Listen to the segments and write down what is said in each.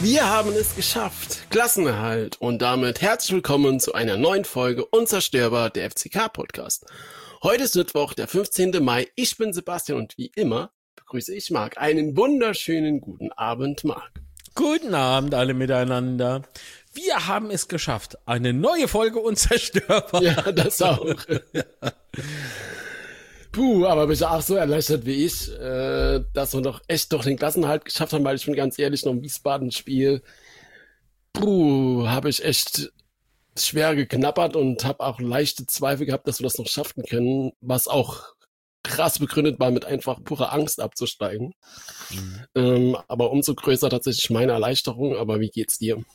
Wir haben es geschafft. Klassenerhalt. Und damit herzlich willkommen zu einer neuen Folge Unzerstörbar, der FCK-Podcast. Heute ist Mittwoch, der 15. Mai. Ich bin Sebastian und wie immer begrüße ich Marc. Einen wunderschönen guten Abend, Marc. Guten Abend alle miteinander. Wir haben es geschafft. Eine neue Folge Unzerstörbar. Ja, das auch. Puh, aber bin ich auch so erleichtert wie ich, dass wir doch den Klassenerhalt geschafft haben, weil ich bin ganz ehrlich, noch ein Wiesbaden-Spiel, habe ich echt schwer geknabbert und habe auch leichte Zweifel gehabt, dass wir das noch schaffen können, was auch krass begründet war, mit einfach purer Angst abzusteigen. Aber umso größer tatsächlich meine Erleichterung, aber wie geht's dir?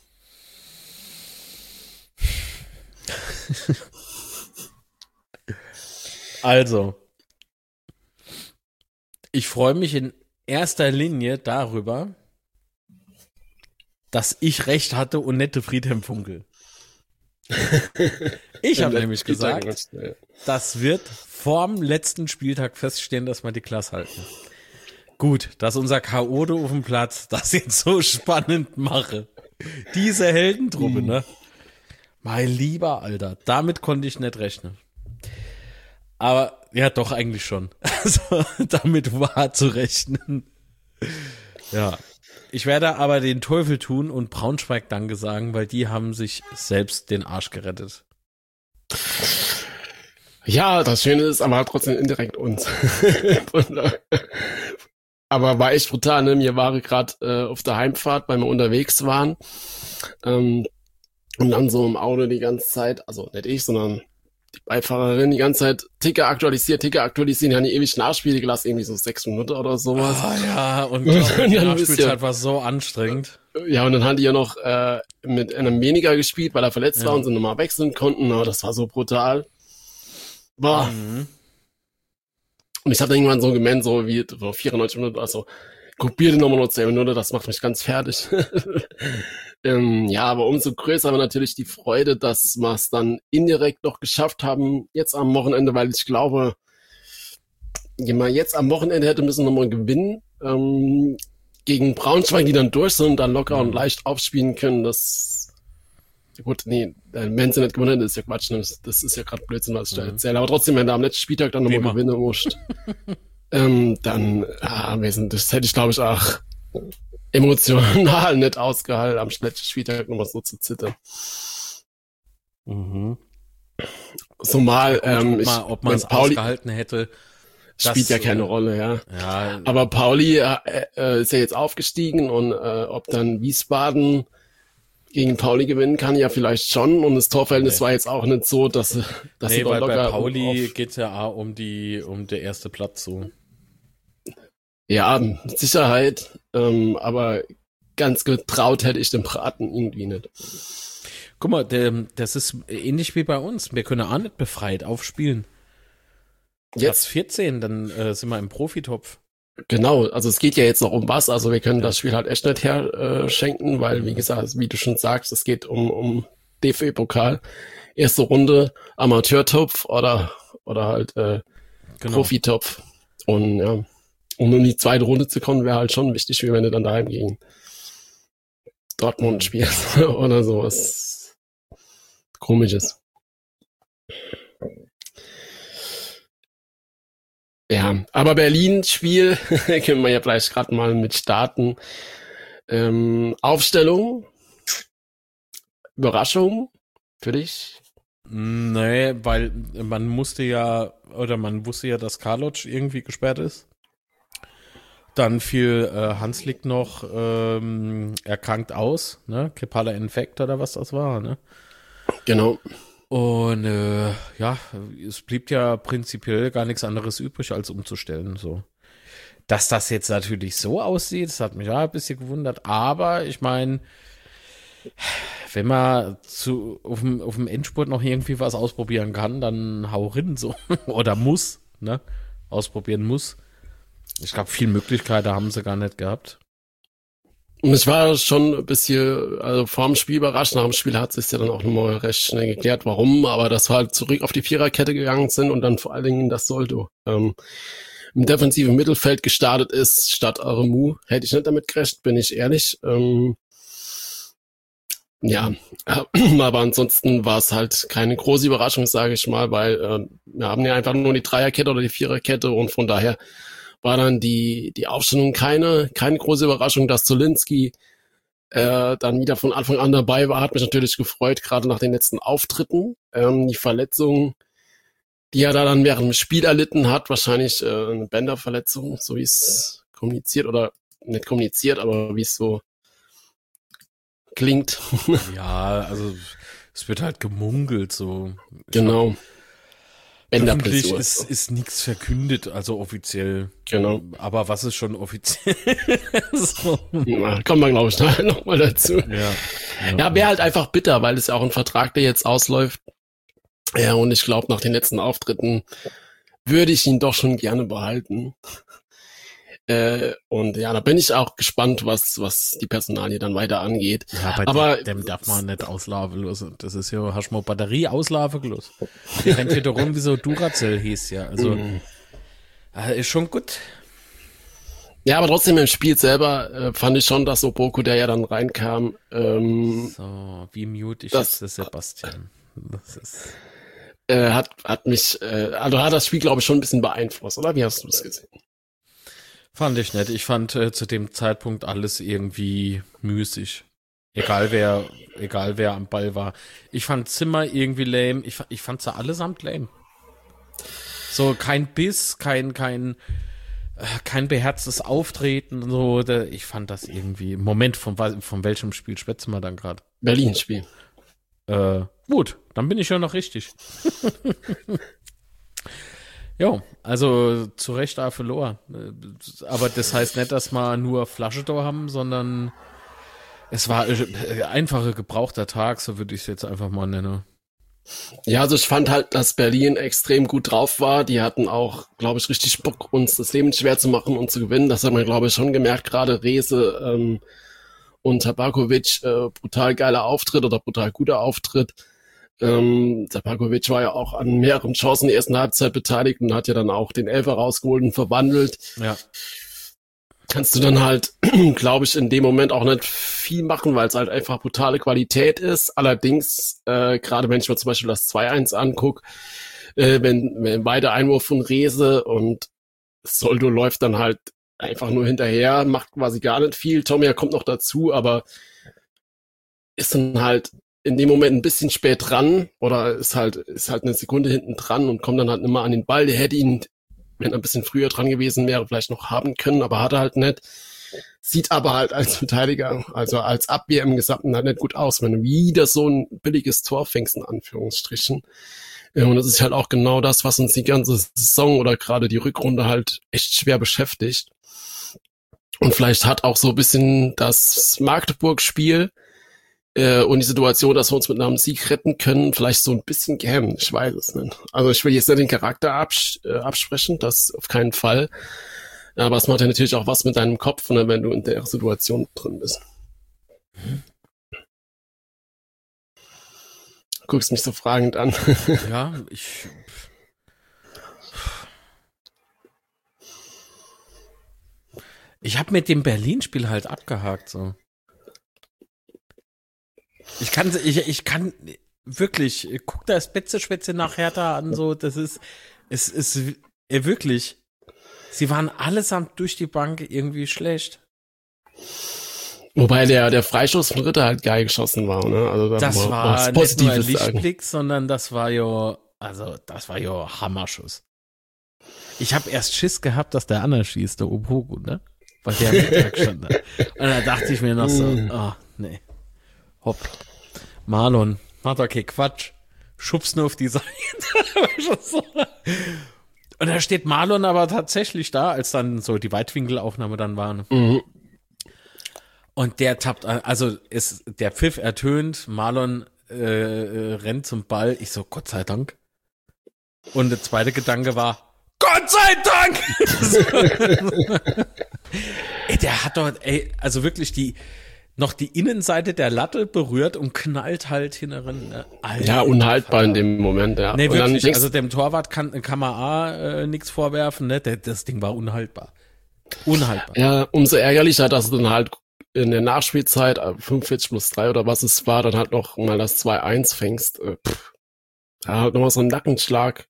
Also, ich freue mich in erster Linie darüber, dass ich recht hatte und nette Friedhelm Funkel. Ich habe nämlich gesagt, das wird vorm letzten Spieltag feststehen, dass wir die Klasse halten. Gut, dass unser Chaote auf dem Platz das jetzt so spannend mache. Diese Heldentruppe, ne? Mein lieber Alter, damit konnte ich nicht rechnen. Aber, ja doch, eigentlich schon. Also, damit war zu rechnen. Ja. Ich werde aber den Teufel tun und Braunschweig Danke sagen, weil die haben sich selbst den Arsch gerettet. Ja, das Schöne ist aber trotzdem indirekt uns. Aber war echt brutal, ne? Mir war gerade auf der Heimfahrt, weil wir unterwegs waren. Und dann so im Auto die ganze Zeit, also nicht ich, sondern die Beifahrerin die ganze Zeit Ticker aktualisieren, die haben die ewig Nachspiele gelassen, irgendwie so 6 Minuten oder sowas. Ah ja, und die Nachspielzeit war so anstrengend. Ja, und dann haben die ja noch mit einem weniger gespielt, weil er verletzt war und sie nochmal wechseln konnten. Aber das war so brutal. Boah. Mhm. Und ich habe irgendwann so gemeint, so wie so 94 Minuten, also kopierte nochmal nur 10 Minuten, das macht mich ganz fertig. Ja, aber umso größer war natürlich die Freude, dass wir es dann indirekt noch geschafft haben, jetzt am Wochenende, weil ich glaube, jemand jetzt am Wochenende hätte müssen nochmal gewinnen, gegen Braunschweig, die dann durch sind und dann locker und leicht aufspielen können, das, gut, nee, wenn sie nicht gewonnen, das ist ja Quatsch, ne? Das ist ja gerade Blödsinn, was ich da erzähle, aber trotzdem, wenn du am letzten Spieltag dann nochmal gewinnen musst, dann, das hätte ich glaube ich auch emotional nicht ausgehalten, am letzten Spieltag nochmal so zu zittern. Mhm. So mal, ob man es ausgehalten hätte, spielt ja keine Rolle, ja. Aber Pauli ist ja jetzt aufgestiegen und ob dann Wiesbaden gegen Pauli gewinnen kann, ja vielleicht schon. Und das Torverhältnis war jetzt auch nicht so, dass sie doch locker bei Pauli geht ja auch um der erste Platz so. Ja, mit Sicherheit. Aber ganz getraut hätte ich dem Braten irgendwie nicht. Guck mal, das ist ähnlich wie bei uns. Wir können auch nicht befreit aufspielen. Jetzt 14, dann sind wir im Profitopf. Genau, also es geht ja jetzt noch um was. Also wir können das Spiel halt echt nicht herschenken, weil, wie gesagt, wie du schon sagst, es geht um DFB-Pokal. Erste Runde, Amateurtopf oder halt Profitopf. Und ja, um in die zweite Runde zu kommen, wäre halt schon wichtig, wie wenn du dann daheim gegen Dortmund spielst oder sowas Komisches. Ja, aber Berlin-Spiel können wir ja vielleicht gerade mal mit starten. Aufstellung, Überraschung für dich? Nee, weil man wusste ja, dass Karloc irgendwie gesperrt ist. Dann fiel Hanslik noch erkrankt aus, ne? Kepala Infekt oder was das war, ne? Genau. Und es blieb ja prinzipiell gar nichts anderes übrig, als umzustellen. So, dass das jetzt natürlich so aussieht, das hat mich ja ein bisschen gewundert. Aber ich meine, wenn man auf dem Endspurt noch irgendwie was ausprobieren kann, dann hau rein so oder muss, ne? Ausprobieren muss. Ich glaube, viel Möglichkeiten haben sie gar nicht gehabt. Und es war schon ein bisschen, also vor dem Spiel überrascht, nach dem Spiel hat sich ja dann auch nochmal recht schnell geklärt, warum, aber dass wir halt zurück auf die Viererkette gegangen sind und dann vor allen Dingen das Soldo im defensiven Mittelfeld gestartet ist, statt Aremu, hätte ich nicht damit gerechnet, bin ich ehrlich. Ja, aber ansonsten war es halt keine große Überraschung, sage ich mal, weil wir haben ja einfach nur die Dreierkette oder die Viererkette und von daher war dann die Aufstellung keine große Überraschung, dass Zulinski dann wieder von Anfang an dabei war, hat mich natürlich gefreut, gerade nach den letzten Auftritten. Die Verletzung, die er da dann während dem Spiel erlitten hat, wahrscheinlich eine Bänderverletzung, so wie es kommuniziert oder nicht kommuniziert, aber wie es so klingt. Ja, also es wird halt gemungelt so. Genau. Öffentlich ist nichts verkündet, also offiziell. Genau. Aber was ist schon offiziell? So. Ja, kommen wir, glaube ich, nochmal dazu. Ja, wäre halt einfach bitter, weil es ja auch ein Vertrag, der jetzt ausläuft. Ja, und ich glaube, nach den letzten Auftritten würde ich ihn doch schon gerne behalten. Und ja, da bin ich auch gespannt, was die Personalie dann weiter angeht. Ja, aber dem darf man nicht auslaufen lassen. Das ist ja, hast du mal Batterie auslaufen gelassen. Die rennt hier rum, wie so Duracell hieß ja. Also, ist schon gut. Ja, aber trotzdem im Spiel selber fand ich schon, dass Oboko, der ja dann reinkam, so, wie mute ich jetzt das Sebastian? Das ist hat mich, also hat das Spiel, glaube ich, schon ein bisschen beeinflusst, oder? Wie hast du das gesehen? Fand ich nicht. Ich fand zu dem Zeitpunkt alles irgendwie müßig. Egal wer am Ball war. Ich fand Zimmer irgendwie lame. Ich fand sie allesamt lame. So kein Biss, kein beherztes Auftreten. So, ich fand das irgendwie. Moment, von welchem Spiel schwätzen wir dann gerade? Berlin-Spiel. Gut, dann bin ich ja noch richtig. Ja, also zu Recht auch verloren. Aber das heißt nicht, dass wir nur Flasche da haben, sondern es war ein einfacher gebrauchter Tag, so würde ich es jetzt einfach mal nennen. Ja, also ich fand halt, dass Berlin extrem gut drauf war. Die hatten auch, glaube ich, richtig Bock, uns das Leben schwer zu machen und zu gewinnen. Das hat man, glaube ich, schon gemerkt. Gerade Rehse und Tabakovic, brutal geiler Auftritt oder brutal guter Auftritt. Tabakovic war ja auch an mehreren Chancen in der ersten Halbzeit beteiligt und hat ja dann auch den Elfer rausgeholt und verwandelt. Ja. Kannst du dann halt, glaube ich, in dem Moment auch nicht viel machen, weil es halt einfach brutale Qualität ist. Allerdings, gerade wenn ich mir zum Beispiel das 2-1 angucke, wenn beide Einwurf von Rehse und Soldo läuft dann halt einfach nur hinterher, macht quasi gar nicht viel. Tomia kommt noch dazu, aber ist dann halt in dem Moment ein bisschen spät dran oder ist halt eine Sekunde hinten dran und kommt dann halt nicht mehr an den Ball. Der hätte ihn, wenn er ein bisschen früher dran gewesen wäre, vielleicht noch haben können, aber hat er halt nicht. Sieht aber halt als Verteidiger, also als Abwehr im Gesamten halt nicht gut aus, wenn du wieder so ein billiges Tor fängst, in Anführungsstrichen. Und das ist halt auch genau das, was uns die ganze Saison oder gerade die Rückrunde halt echt schwer beschäftigt. Und vielleicht hat auch so ein bisschen das Magdeburg-Spiel und die Situation, dass wir uns mit einem Sieg retten können, vielleicht so ein bisschen gehemmt. Ich weiß es nicht. Also ich will jetzt nicht den Charakter absprechen, das auf keinen Fall. Aber es macht ja natürlich auch was mit deinem Kopf, ne, wenn du in der Situation drin bist. Guckst mich so fragend an. Ja, ich habe mit dem Berlin-Spiel halt abgehakt, so. Ich kann wirklich, guck das Betze-Schwätze nach Hertha an, so, es ist wirklich, sie waren allesamt durch die Bank irgendwie schlecht. Wobei der Freistoß von Ritter halt geil geschossen war, ne? Also das war nicht nur ein Lichtblick, sondern das war ja Hammerschuss. Ich habe erst Schiss gehabt, dass der Anna schießt, der Opoku, ne? Weil der am Mittag stand. Und da dachte ich mir noch so, nee. Hopp. Marlon, macht okay Quatsch. Schubst nur auf die Seite. Und da steht Marlon aber tatsächlich da, als dann so die Weitwinkelaufnahme dann war. Ne? Mhm. Und der tappt, also der Pfiff ertönt, Marlon rennt zum Ball. Ich so, Gott sei Dank. Und der zweite Gedanke war, Gott sei Dank! Der hat dort, also wirklich die Innenseite der Latte berührt und knallt halt hinein. Ne? Ja, unhaltbar in dem Moment, ja. Nee, wirklich, also dem Torwart kann man nichts vorwerfen, ne? Das Ding war unhaltbar. Unhaltbar. Ja, umso ärgerlicher, dass du dann halt in der Nachspielzeit, 45+3 oder was es war, dann halt noch mal das 2-1 fängst, halt nochmal so einen Nackenschlag.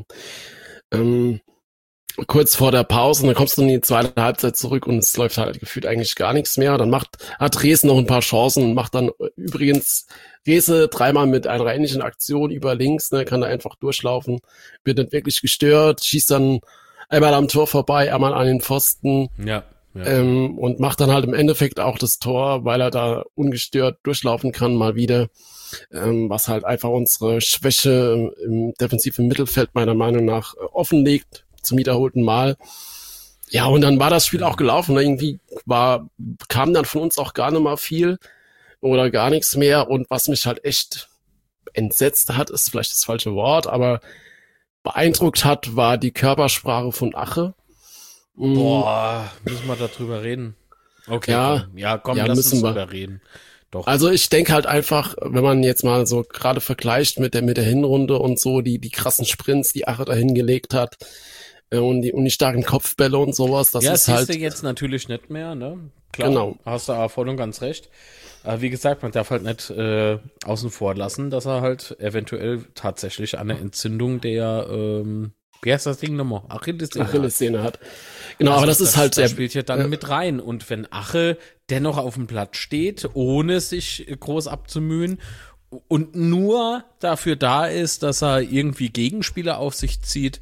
Kurz vor der Pause, und dann kommst du in die zweite Halbzeit zurück und es läuft halt gefühlt eigentlich gar nichts mehr. Dann hat Reese noch ein paar Chancen und macht dann übrigens Reese 3-mal mit einer ähnlichen Aktion über links, ne, kann da einfach durchlaufen, wird nicht wirklich gestört, schießt dann einmal am Tor vorbei, einmal an den Pfosten. Ja. Und macht dann halt im Endeffekt auch das Tor, weil er da ungestört durchlaufen kann, mal wieder. Was halt einfach unsere Schwäche im defensiven Mittelfeld meiner Meinung nach offenlegt, zum wiederholten Mal. Ja, und dann war das Spiel auch gelaufen. Irgendwie kam dann von uns auch gar nicht mal viel oder gar nichts mehr. Und was mich halt echt entsetzt hat, ist vielleicht das falsche Wort, aber beeindruckt hat, war die Körpersprache von Ache. Boah, müssen wir darüber reden? Okay, komm, lass uns drüber reden. Doch. Also ich denke halt einfach, wenn man jetzt mal so gerade vergleicht mit der Hinrunde und so, die krassen Sprints, die Ache da hingelegt hat, und die starken Kopfbälle und sowas, das ist halt... Ja, siehst du jetzt natürlich nicht mehr, ne? Klar, genau. Hast du aber voll und ganz recht. Aber wie gesagt, man darf halt nicht außen vor lassen, dass er halt eventuell tatsächlich eine Entzündung der, wie heißt das Ding nochmal? Achillessehne hat. Genau, also aber das ist halt... Das spielt ja dann mit rein. Und wenn Ache dennoch auf dem Platz steht, ohne sich groß abzumühen und nur dafür da ist, dass er irgendwie Gegenspieler auf sich zieht,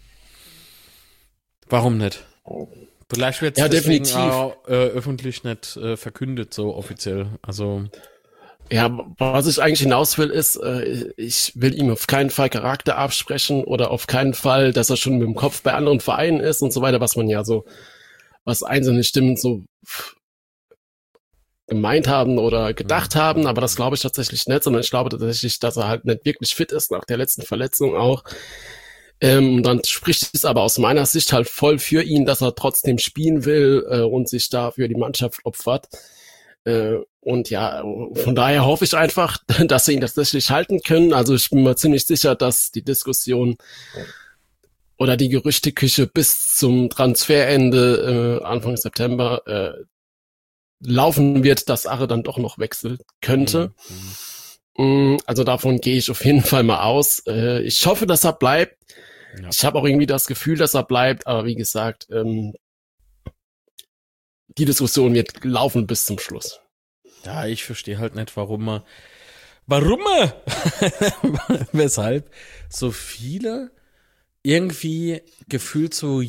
warum nicht? Vielleicht wird es deswegen auch, öffentlich nicht verkündet, so offiziell. Also... Ja, was ich eigentlich hinaus will, ist, ich will ihm auf keinen Fall Charakter absprechen oder auf keinen Fall, dass er schon mit dem Kopf bei anderen Vereinen ist und so weiter, was man ja so, was einzelne Stimmen so gemeint haben oder gedacht haben, aber das glaube ich tatsächlich nicht, sondern ich glaube tatsächlich, dass er halt nicht wirklich fit ist nach der letzten Verletzung auch. Dann spricht es aber aus meiner Sicht halt voll für ihn, dass er trotzdem spielen will und sich da für die Mannschaft opfert. Und ja, von daher hoffe ich einfach, dass sie ihn tatsächlich halten können. Also ich bin mir ziemlich sicher, dass die Diskussion oder die Gerüchteküche bis zum Transferende Anfang September laufen wird, dass Ache dann doch noch wechseln könnte. Also davon gehe ich auf jeden Fall mal aus. Ich hoffe, dass er bleibt. Ja. Ich habe auch irgendwie das Gefühl, dass er bleibt, aber wie gesagt, die Diskussion wird laufen bis zum Schluss. Ja, ich verstehe halt nicht, warum weshalb so viele irgendwie gefühlt so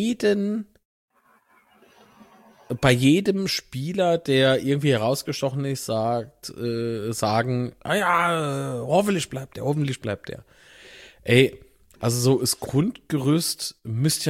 bei jedem Spieler, der irgendwie herausgestochen ist, sagen, hoffentlich bleibt der. Ey, also so das Grundgerüst müsste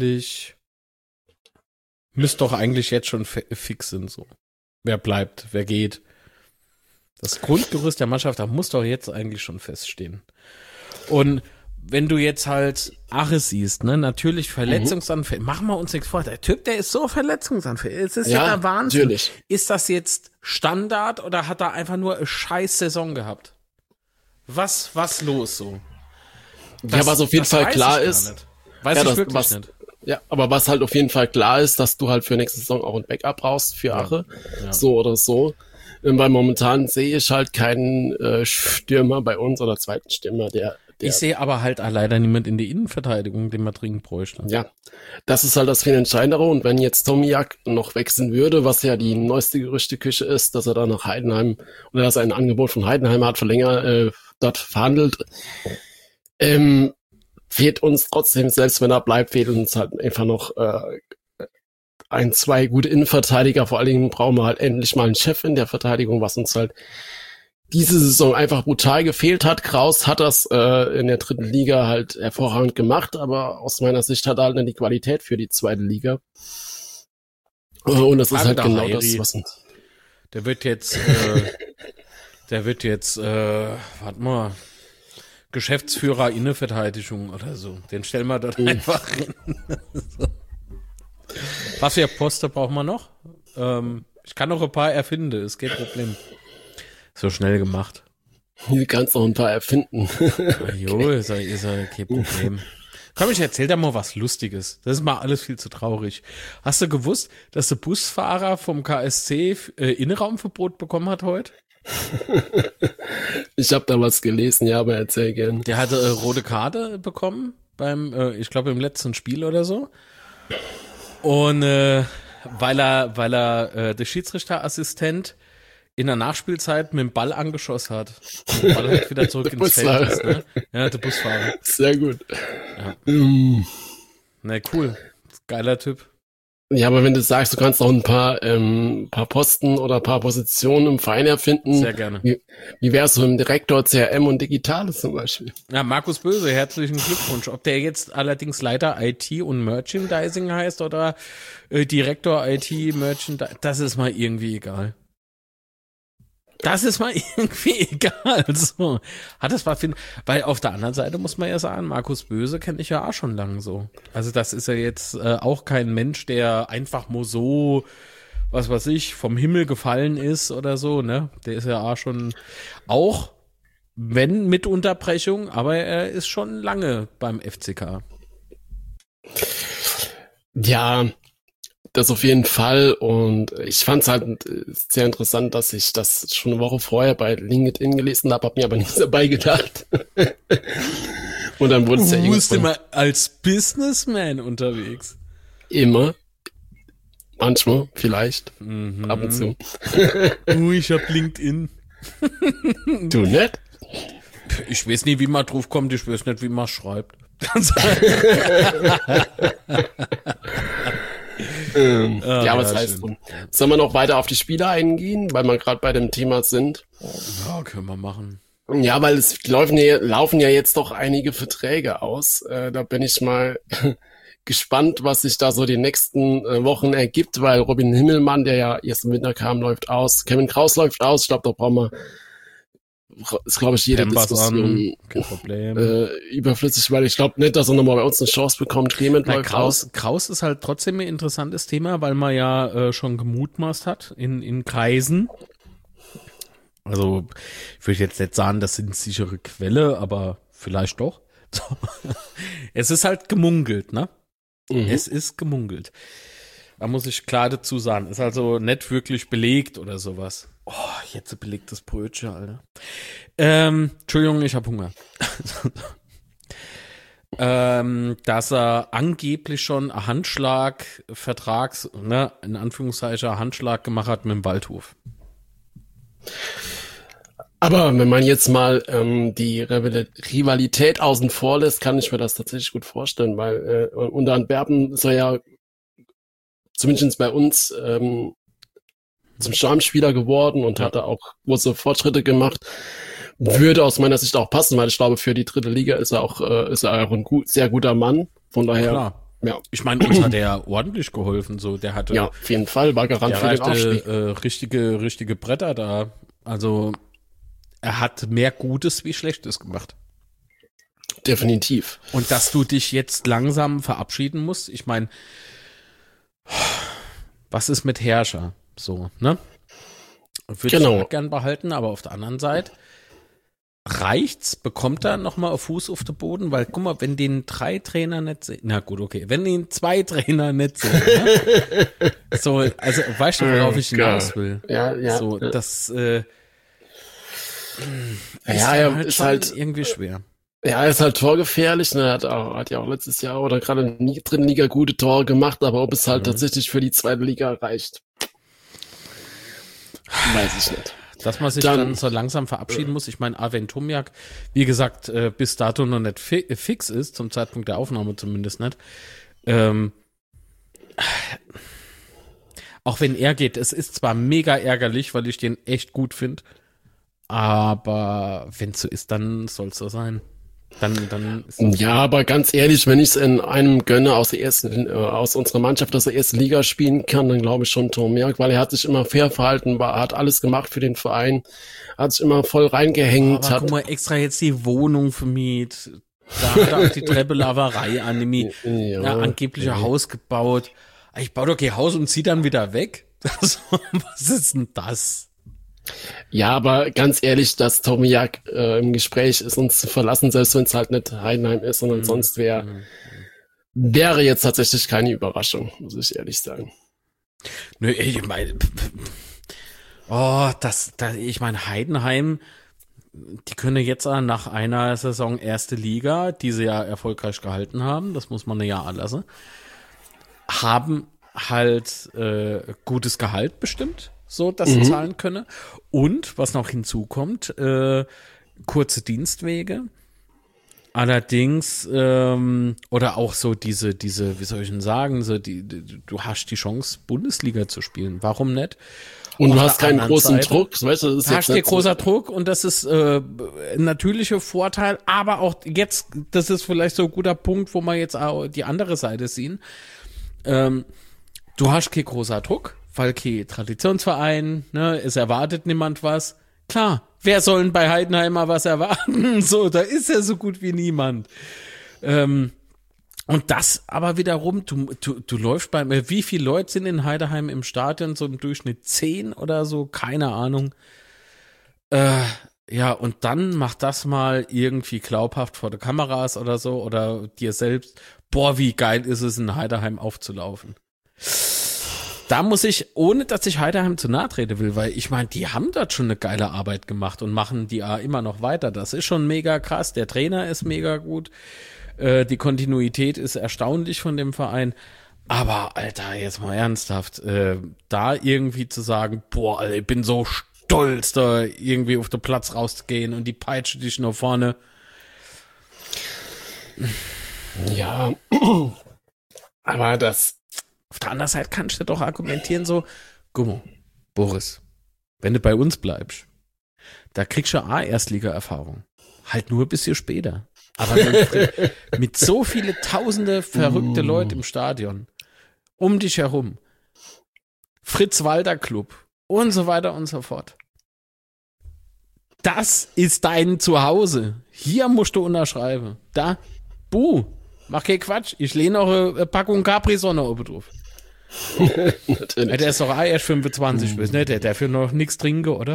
doch eigentlich jetzt schon fix sein, so. Wer bleibt, wer geht. Das Grundgerüst der Mannschaft, da muss doch jetzt eigentlich schon feststehen. Und wenn du jetzt halt Ache siehst, ne, natürlich verletzungsanfällig, machen wir uns nichts vor, der Typ, der ist so verletzungsanfällig, es ist ja der Wahnsinn. Natürlich. Ist das jetzt Standard oder hat er einfach nur eine scheiß Saison gehabt? Was los so? Ja, was auf jeden Fall klar ist, weiß ich wirklich nicht. Ja, aber was halt auf jeden Fall klar ist, dass du halt für nächste Saison auch ein Backup brauchst für Ache, so oder so. Weil momentan sehe ich halt keinen Stürmer bei uns oder zweiten Stürmer, der ich sehe aber halt leider niemand in die Innenverteidigung, den man dringend bräuchte. Ja, das ist halt das viel Entscheidendere. Und wenn jetzt Tomiak noch wechseln würde, was ja die neueste Gerüchteküche ist, dass er dann nach Heidenheim oder dass er ein Angebot von Heidenheim hat, dort verhandelt, fehlt uns trotzdem, selbst wenn er bleibt, fehlt uns halt einfach noch zwei gute Innenverteidiger. Vor allen Dingen brauchen wir halt endlich mal einen Chef in der Verteidigung, was uns halt diese Saison einfach brutal gefehlt hat. Kraus hat das in der dritten Liga halt hervorragend gemacht, aber aus meiner Sicht hat er halt nicht die Qualität für die zweite Liga. Und das ist halt genau das, was uns... Der wird jetzt, warte mal, Geschäftsführer Innenverteidigung oder so. Den stellen wir dort einfach hin. So. Was für Poster brauchen wir noch? Ich kann noch ein paar erfinden, ist kein Problem. So schnell gemacht. Du kannst noch ein paar erfinden. Jo, ist ja kein Problem. Komm, ich erzähl dir mal was Lustiges. Das ist mal alles viel zu traurig. Hast du gewusst, dass der Busfahrer vom KSC Innenraumverbot bekommen hat heute? Ich habe da was gelesen, ja, aber erzähl gern. Der hatte rote Karte bekommen beim, ich glaube im letzten Spiel oder so. Und weil er der Schiedsrichterassistent in der Nachspielzeit mit dem Ball angeschossen hat. Und der Ball halt wieder zurück ins Feld ist, ne? Ja, der Busfahrer. Sehr gut. Ja. Na, cool. Geiler Typ. Ja, aber wenn du sagst, du kannst noch ein paar Posten oder ein paar Positionen im Verein erfinden. Sehr gerne. Wie wär's so im Direktor CRM und Digitales zum Beispiel? Ja, Markus Böse, herzlichen Glückwunsch. Ob der jetzt allerdings Leiter IT und Merchandising heißt oder Direktor IT, Merchandising, das ist mal irgendwie egal. Das ist mal irgendwie egal. So. Hat das was für, weil auf der anderen Seite muss man ja sagen, Markus Böse kenne ich ja auch schon lange so. Also das ist ja jetzt auch kein Mensch, der einfach mal so, was weiß ich, vom Himmel gefallen ist oder so, ne? Der ist ja auch schon, auch wenn mit Unterbrechung, aber er ist schon lange beim FCK. Ja, das auf jeden Fall, und ich fand es halt sehr interessant, dass ich das schon eine Woche vorher bei LinkedIn gelesen habe mir aber nichts dabei gedacht. Und dann wurde es ja irgendwann... Du bist immer als Businessman unterwegs. Immer. Manchmal, vielleicht. Ab und zu. Ich hab LinkedIn. Du nicht? Ich weiß nicht, wie man drauf kommt, ich weiß nicht, wie man schreibt. Ja, was heißt so? Sollen wir noch weiter auf die Spieler eingehen, weil wir gerade bei dem Thema sind? Ja, können wir machen. Ja, weil es laufen ja jetzt doch einige Verträge aus. Da bin ich mal gespannt, was sich da so die nächsten Wochen ergibt, weil Robin Himmelmann, der ja erst im Winter kam, läuft aus. Kevin Kraus läuft aus. Ich glaube, da brauchen wir, ist glaube ich jede Diskussion kein Problem. Überflüssig, weil ich glaube nicht, dass er nochmal bei uns eine Chance bekommt. Clement läuft aus. Kraus ist halt trotzdem ein interessantes Thema, weil man ja schon gemutmaßt hat in Kreisen. Also ich würde jetzt nicht sagen, das sind sichere Quelle, aber vielleicht doch. So. Es ist halt gemunkelt, ne? Es ist gemunkelt. Da muss ich klar dazu sagen. Ist also nicht wirklich belegt oder sowas. Oh, jetzt belegtes Brötchen, Alter. Entschuldigung, ich habe Hunger. Dass er angeblich schon einen Handschlag, ne, in Anführungszeichen einen Handschlag gemacht hat mit dem Waldhof. Aber wenn man jetzt mal die Rivalität außen vor lässt, kann ich mir das tatsächlich gut vorstellen, weil unter Antwerpen ist er ja zumindest bei uns zum Stammspieler geworden und hat da auch große Fortschritte gemacht. Würde aus meiner Sicht auch passen, weil ich glaube, für die dritte Liga ist er auch ein sehr guter Mann. Von daher, klar. Ja. Ich meine, uns hat er ordentlich geholfen. So, der hatte, ja, auf jeden Fall, war Garant für den Aufstieg. Richtige Bretter da. Also er hat mehr Gutes wie Schlechtes gemacht. Definitiv. Und dass du dich jetzt langsam verabschieden musst, ich meine, was ist mit Herrscher? So, ne? Würde ich auch gern behalten, aber auf der anderen Seite reicht's, bekommt er nochmal auf Fuß auf den Boden, weil guck mal, wenn den 3 Trainer nicht sehen, na gut, okay, wenn den 2 Trainer nicht sehen, ne? So, also weißt du, worauf ich hinaus will? Ja. So, das ist halt irgendwie schwer. Ja, er ist halt torgefährlich, ne? Hat ja auch letztes Jahr oder gerade in der dritten Liga gute Tore gemacht, aber ob es halt tatsächlich für die zweite Liga reicht, weiß ich nicht. Dass man sich dann so langsam verabschieden muss. Ich meine, Arven Tomiak, wie gesagt, bis dato noch nicht fix ist, zum Zeitpunkt der Aufnahme zumindest nicht. Auch wenn er geht, es ist zwar mega ärgerlich, weil ich den echt gut finde, aber wenn es so ist, dann soll es so sein. Dann ist ja, aber ganz ehrlich, wenn ich es in einem gönne aus unserer Mannschaft, dass er erste Liga spielen kann, dann glaube ich schon Tomiak, weil er hat sich immer fair verhalten, hat alles gemacht für den Verein, hat sich immer voll reingehängt. Aber guck mal, extra jetzt die Wohnung vermietet, da hat er auch die Treppe-Laverei angebliche Haus gebaut. Ich baue doch kein Haus und zieh dann wieder weg. Was ist denn das? Ja, aber ganz ehrlich, dass Tomiak im Gespräch ist, uns zu verlassen, selbst wenn es halt nicht Heidenheim ist, sondern sonst wäre jetzt tatsächlich keine Überraschung, muss ich ehrlich sagen. Nö, ich meine, ich meine, Heidenheim, die können jetzt nach einer Saison erste Liga, die sie ja erfolgreich gehalten haben, das muss man ja lassen, haben halt gutes Gehalt bestimmt, so dass sie zahlen können. Und was noch hinzukommt, kurze Dienstwege. Allerdings, oder auch so diese, wie soll ich denn sagen, so du hast die Chance, Bundesliga zu spielen. Warum nicht? Und du hast keinen großen Druck, weißt du, das ist jetzt hast dir großer Druck und das ist ein natürlicher Vorteil, aber auch jetzt, das ist vielleicht so ein guter Punkt, wo wir jetzt auch die andere Seite sehen. Du hast keinen großer Druck, weil kein Traditionsverein, ne, es erwartet niemand was. Klar, wer soll denn bei Heidenheimer was erwarten? So, da ist ja so gut wie niemand. Und das aber wiederum, du läufst wie viele Leute sind in Heidenheim im Stadion? So im Durchschnitt 10 oder so, keine Ahnung. Ja, und dann mach das mal irgendwie glaubhaft vor der Kameras oder so oder dir selbst. Boah, wie geil ist es, in Heidenheim aufzulaufen. Da muss ich, ohne dass ich Heidenheim zu nahe treten will, weil ich meine, die haben dort schon eine geile Arbeit gemacht und machen die immer noch weiter. Das ist schon mega krass. Der Trainer ist mega gut. Die Kontinuität ist erstaunlich von dem Verein. Aber, Alter, jetzt mal ernsthaft, da irgendwie zu sagen, boah, Alter, ich bin so stolz, da irgendwie auf den Platz rauszugehen und die peitsche dich nach vorne. Ja, aber das... Auf der anderen Seite kannst du doch argumentieren so, guck mal, Boris, wenn du bei uns bleibst, da kriegst du Erstliga-Erfahrung. Halt nur ein bisschen später. Aber mit so viele tausende verrückte Leute im Stadion, um dich herum, Fritz-Walter-Club und so weiter und so fort. Das ist dein Zuhause. Hier musst du unterschreiben. Da, mach keinen Quatsch. Ich lehne noch eine Packung Capri-Sonne oben drauf. Natürlich. Der ist doch erst 25, ne? Der darf ja noch nichts trinken, oder?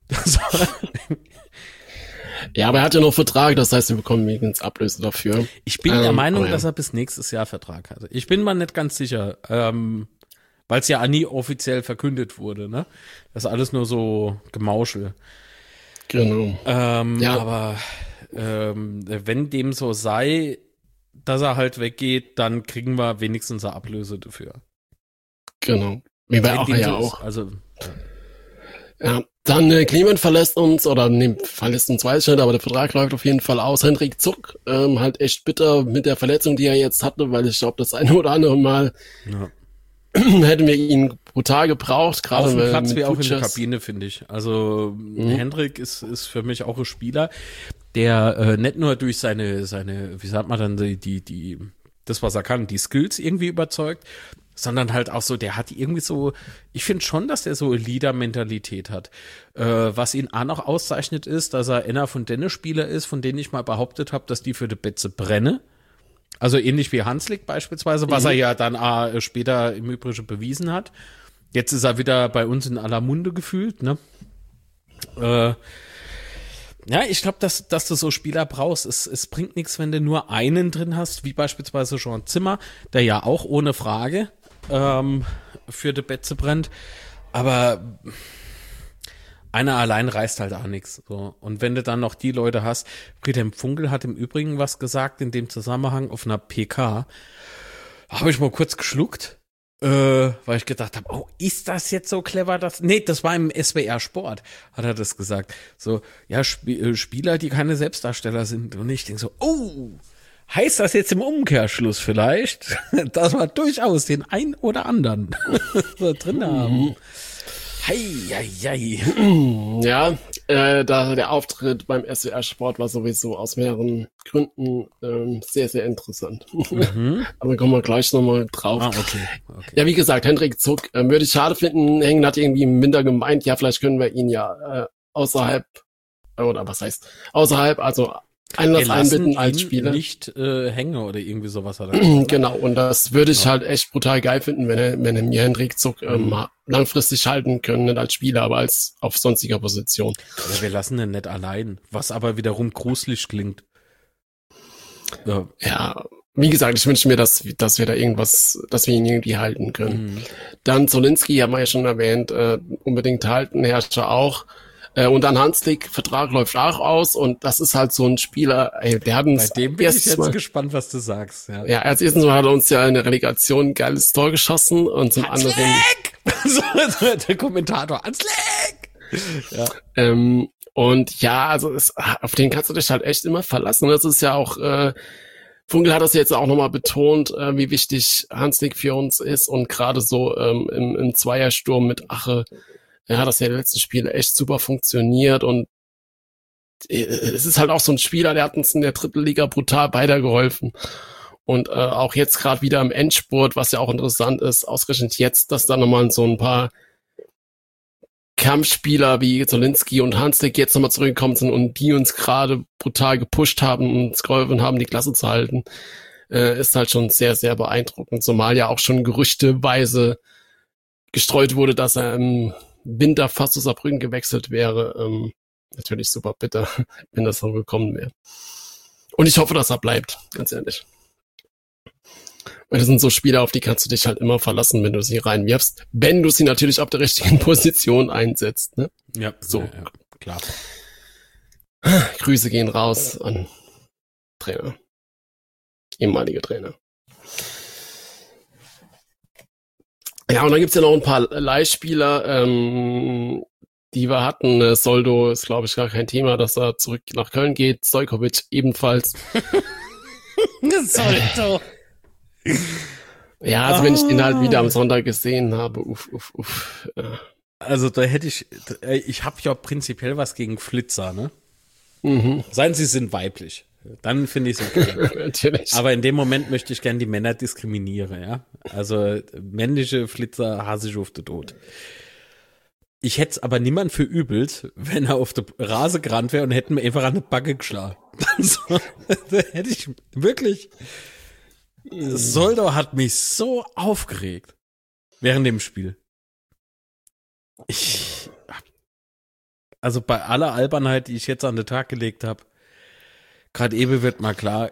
Ja, aber er hat ja noch Vertrag, das heißt, wir bekommen wenigstens Ablöse dafür. Ich bin der Meinung, dass er bis nächstes Jahr Vertrag hatte. Ich bin mal nicht ganz sicher, weil es ja nie offiziell verkündet wurde, ne? Das ist alles nur so Gemauschel. Genau. Ja. Aber wenn dem so sei, dass er halt weggeht, dann kriegen wir wenigstens eine Ablöse dafür. Genau. Wie bei auch ja auch. Also ja, dann Clement verlässt uns, verlässt uns weiß ich nicht, aber der Vertrag läuft auf jeden Fall aus. Hendrik Zuck, halt echt bitter mit der Verletzung, die er jetzt hatte, weil ich glaube, das eine oder andere Mal hätten wir ihn brutal gebraucht. Gerade auf dem Platz wie auch in der Kabine, finde ich. Also Hendrik ist für mich auch ein Spieler, der nicht nur durch seine, wie sagt man dann, das, was er kann, die Skills irgendwie überzeugt, sondern halt auch so, der hat irgendwie so, ich finde schon, dass der so eine Leader-Mentalität hat. Was ihn auch noch auszeichnet ist, dass er einer von den Spieler ist, von denen ich mal behauptet habe, dass die für die Betze brenne. Also ähnlich wie Hanslik beispielsweise, was er ja dann später im Übrigen bewiesen hat. Jetzt ist er wieder bei uns in aller Munde gefühlt, ne? Ja, ich glaube, dass du so Spieler brauchst. Es bringt nichts, wenn du nur einen drin hast, wie beispielsweise Jean Zimmer, der ja auch ohne Frage für die Betze brennt. Aber einer allein reißt halt auch nichts. So. Und wenn du dann noch die Leute hast, Friedhelm Funkel hat im Übrigen was gesagt in dem Zusammenhang auf einer PK. Habe ich mal kurz geschluckt, weil ich gedacht habe, oh, ist das jetzt so clever? Nee, das war im SWR Sport, hat er das gesagt. So, ja, Spieler, die keine Selbstdarsteller sind. Und ich denke so, oh, heißt das jetzt im Umkehrschluss vielleicht, dass wir durchaus den einen oder anderen so drin haben? Hei. Ja, der Auftritt beim SWR Sport war sowieso aus mehreren Gründen sehr, sehr interessant. Aber kommen wir gleich nochmal drauf. Okay. Ja, wie gesagt, Hendrik Zuck würde ich schade finden. Hengen hat irgendwie im Winter gemeint, ja, vielleicht können wir ihn ja außerhalb, also Einlass einbinden als Spieler. Nicht hängen oder irgendwie sowas hat er gesagt. Genau, und das würde ich halt echt brutal geil finden, wenn er mir Hendrik Zuck langfristig halten können, nicht als Spieler, aber als auf sonstiger Position. Ja, wir lassen den nicht allein, was aber wiederum gruselig klingt. Ja, wie gesagt, ich wünsche mir, dass wir da dass wir ihn irgendwie halten können. Mhm. Dann Solinski, haben wir ja schon erwähnt, unbedingt halten, Herrscher auch. Und dann Hanslik, Vertrag läuft auch aus und das ist halt so ein Spieler, der hat uns... Bei dem bin ich jetzt gespannt, was du sagst. Ja, als erstens Mal hat er uns ja in der Relegation ein geiles Tor geschossen und zum anderen... So, der Kommentator, Hanslik! Ja. Und ja, also auf den kannst du dich halt echt immer verlassen. Das ist ja auch... Funkel hat das jetzt auch nochmal betont, wie wichtig Hanslik für uns ist und gerade so im Zweiersturm mit Ache hat das ja die letzten Spiele echt super funktioniert und es ist halt auch so ein Spieler, der hat uns in der dritten Liga brutal weitergeholfen und auch jetzt gerade wieder im Endspurt, was ja auch interessant ist, ausgerechnet jetzt, dass da nochmal so ein paar Kampfspieler wie Solinski und Hanslik jetzt nochmal zurückgekommen sind und die uns gerade brutal gepusht haben und uns geholfen haben, die Klasse zu halten, ist halt schon sehr, sehr beeindruckend. Zumal ja auch schon gerüchteweise gestreut wurde, dass er im Winter fast zu Saarbrücken gewechselt wäre. Natürlich super bitter, wenn das so gekommen wäre. Und ich hoffe, dass er bleibt, ganz ehrlich. Weil das sind so Spieler, auf die kannst du dich halt immer verlassen, wenn du sie reinwirfst. Wenn du sie natürlich auf der richtigen Position einsetzt, ne? Ja, so. Ja, klar. Grüße gehen raus an Trainer. Ehemalige Trainer. Ja, und dann gibt's ja noch ein paar Leihspieler, die wir hatten. Soldo ist, glaube ich, gar kein Thema, dass er zurück nach Köln geht. Stojkovic ebenfalls. Soldo. Ja, also wenn ich den halt wieder am Sonntag gesehen habe, Also da hätte ich habe ja prinzipiell was gegen Flitzer, ne? Mhm. Seien sie sind weiblich. Dann finde ich es okay. Natürlich. Aber in dem Moment möchte ich gerne die Männer diskriminieren, ja. Also männliche Flitzer hasse ich auf den Tod. Ich hätte es aber niemand verübelt, wenn er auf der Rase gerannt wäre und hätten mir einfach an eine Backe geschlagen. Da hätte ich wirklich... Soldo hat mich so aufgeregt während dem Spiel. Also bei aller Albernheit, die ich jetzt an den Tag gelegt habe, gerade eben wird mal klar,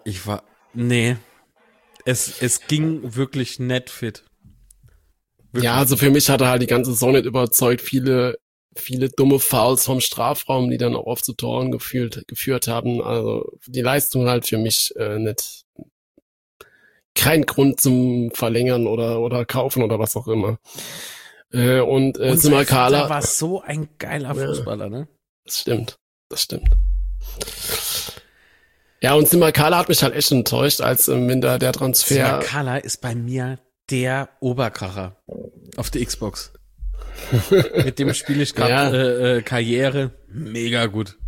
es ging wirklich nicht fit. Wirklich. Ja, also für mich hat er halt die ganze Saison nicht überzeugt, viele dumme Fouls vom Strafraum, die dann auch oft zu Toren geführt haben. Also die Leistung halt für mich nicht. Kein Grund zum Verlängern oder kaufen oder was auch immer. Und Simakala war so ein geiler Fußballer, ne? Das stimmt. Ja, und Simakala hat mich halt echt enttäuscht, als im Winter der Transfer. Simakala ist bei mir der Oberkracher auf der Xbox. Mit dem spiele ich gerade Karriere. Mega gut.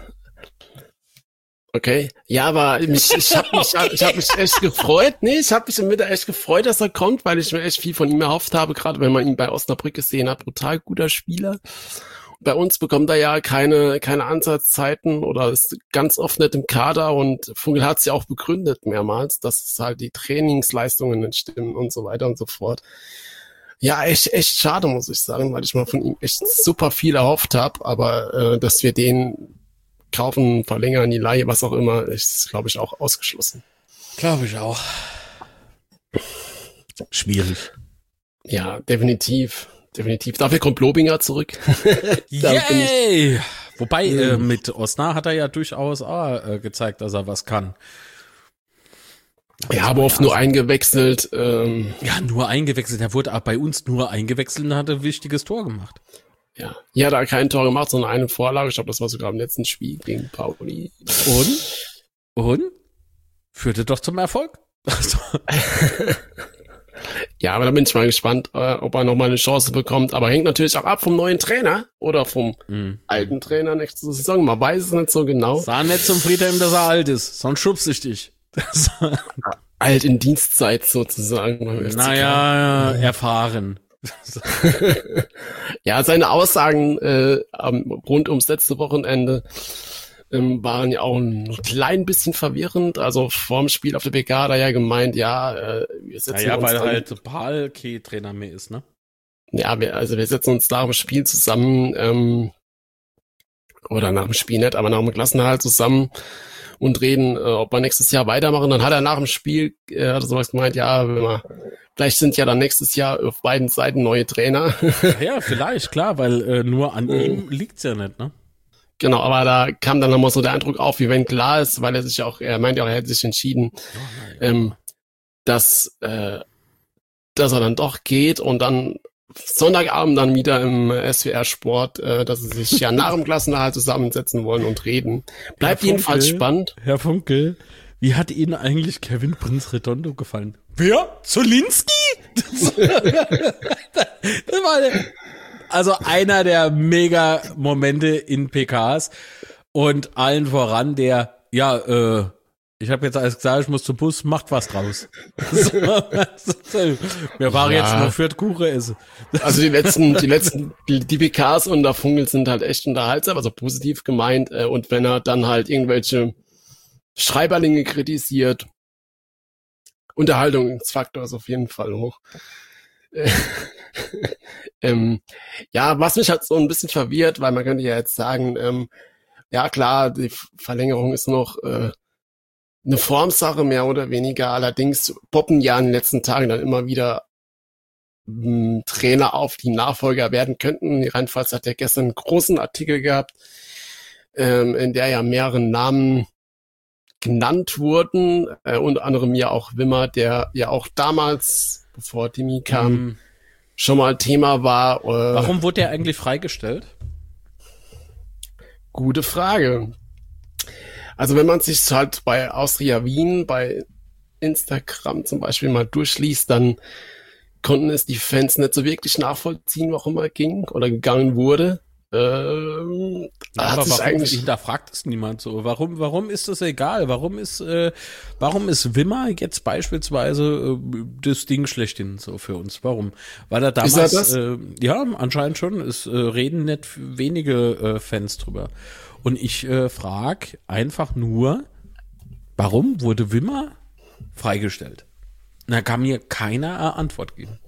Okay, ja, aber ich hab mich echt gefreut. Nee, ich habe mich im Winter echt gefreut, dass er kommt, weil ich mir echt viel von ihm erhofft habe, gerade wenn man ihn bei Osnabrück gesehen hat. Brutal guter Spieler. Bei uns bekommt er ja keine Ansatzzeiten oder ist ganz oft nicht im Kader und Funkel hat es ja auch begründet mehrmals, dass es halt die Trainingsleistungen nicht stimmen und so weiter und so fort. Ja, echt schade, muss ich sagen, weil ich mal von ihm echt super viel erhofft habe, aber dass wir den kaufen, verlängern, die Leihe, was auch immer, ist, glaube ich, auch ausgeschlossen. Glaube ich auch. Schwierig. Ja, definitiv. Dafür kommt Lobinger zurug. Yay! Wobei, mit Osnabrück hat er ja durchaus gezeigt, dass er was kann. Ja, aber oft nur eingewechselt. Ja, nur eingewechselt. Er wurde bei uns nur eingewechselt und hat ein wichtiges Tor gemacht. Ja, hier hat er kein Tor gemacht, sondern eine Vorlage. Ich glaube, das war sogar im letzten Spiel gegen Pauli. Und? Führte doch zum Erfolg. Ja, aber da bin ich mal gespannt, ob er nochmal eine Chance bekommt. Aber hängt natürlich auch ab vom neuen Trainer oder vom alten Trainer nächste Saison. Man weiß es nicht so genau. Sah nicht zum Friedhelm, dass er alt ist, sonst schubst ich dich. Alt in Dienstzeit sozusagen. Naja, erfahren. Ja, seine Aussagen rund ums letzte Wochenende waren ja auch ein klein bisschen verwirrend. Also vorm Spiel auf der PK hat er ja gemeint, wir setzen uns weil halt Paul kein Trainer mehr ist, ne? Ja, wir setzen uns nach dem Spiel zusammen, oder nach dem Spiel nicht, aber nach dem Klassenerhalt zusammen und reden, ob wir nächstes Jahr weitermachen. Dann hat er nach dem Spiel, hat er sowas gemeint, ja, vielleicht sind ja dann nächstes Jahr auf beiden Seiten neue Trainer. Ja, vielleicht, klar, weil nur an ihm liegt's ja nicht, ne? Genau, aber da kam dann nochmal so der Eindruck auf, wie wenn klar ist, weil er meint ja auch, er hätte sich entschieden, dass er dann doch geht und dann Sonntagabend dann wieder im SWR Sport, dass sie sich ja nach dem Klassenerhalt zusammensetzen wollen und reden. Bleibt jedenfalls spannend. Herr Funkel, wie hat Ihnen eigentlich Kevin Prince Redondo gefallen? Wer? Zolinski? Das war also einer der Mega-Momente in PKs und allen voran der, ich habe jetzt alles gesagt, ich muss zum Bus, macht was draus. Wir waren jetzt nur für die Kuchen essen. Also die PKs und der Funkel sind halt echt unterhaltsam, also positiv gemeint. Und wenn er dann halt irgendwelche Schreiberlinge kritisiert, Unterhaltungsfaktor ist auf jeden Fall hoch. Was mich halt so ein bisschen verwirrt, weil man könnte ja jetzt sagen, ja klar, die Verlängerung ist noch eine Formsache mehr oder weniger. Allerdings poppen ja in den letzten Tagen dann immer wieder Trainer auf, die Nachfolger werden könnten. Rheinpfalz hat ja gestern einen großen Artikel gehabt, in der ja mehrere Namen genannt wurden, unter anderem ja auch Wimmer, der ja auch damals, bevor Dimi kam, schon mal Thema war. Warum wurde er eigentlich freigestellt? Gute Frage. Also wenn man sich halt bei Austria Wien, bei Instagram zum Beispiel mal durchliest, dann konnten es die Fans nicht so wirklich nachvollziehen, warum er ging oder gegangen wurde. Aber da fragt es niemand so. Warum ist das egal? Warum ist Wimmer jetzt beispielsweise das Ding schlechthin so für uns? Warum? Weil er damals, ja, anscheinend schon, es reden nicht wenige Fans drüber. Und ich frage einfach nur, warum wurde Wimmer freigestellt? Da kann mir keiner eine Antwort geben.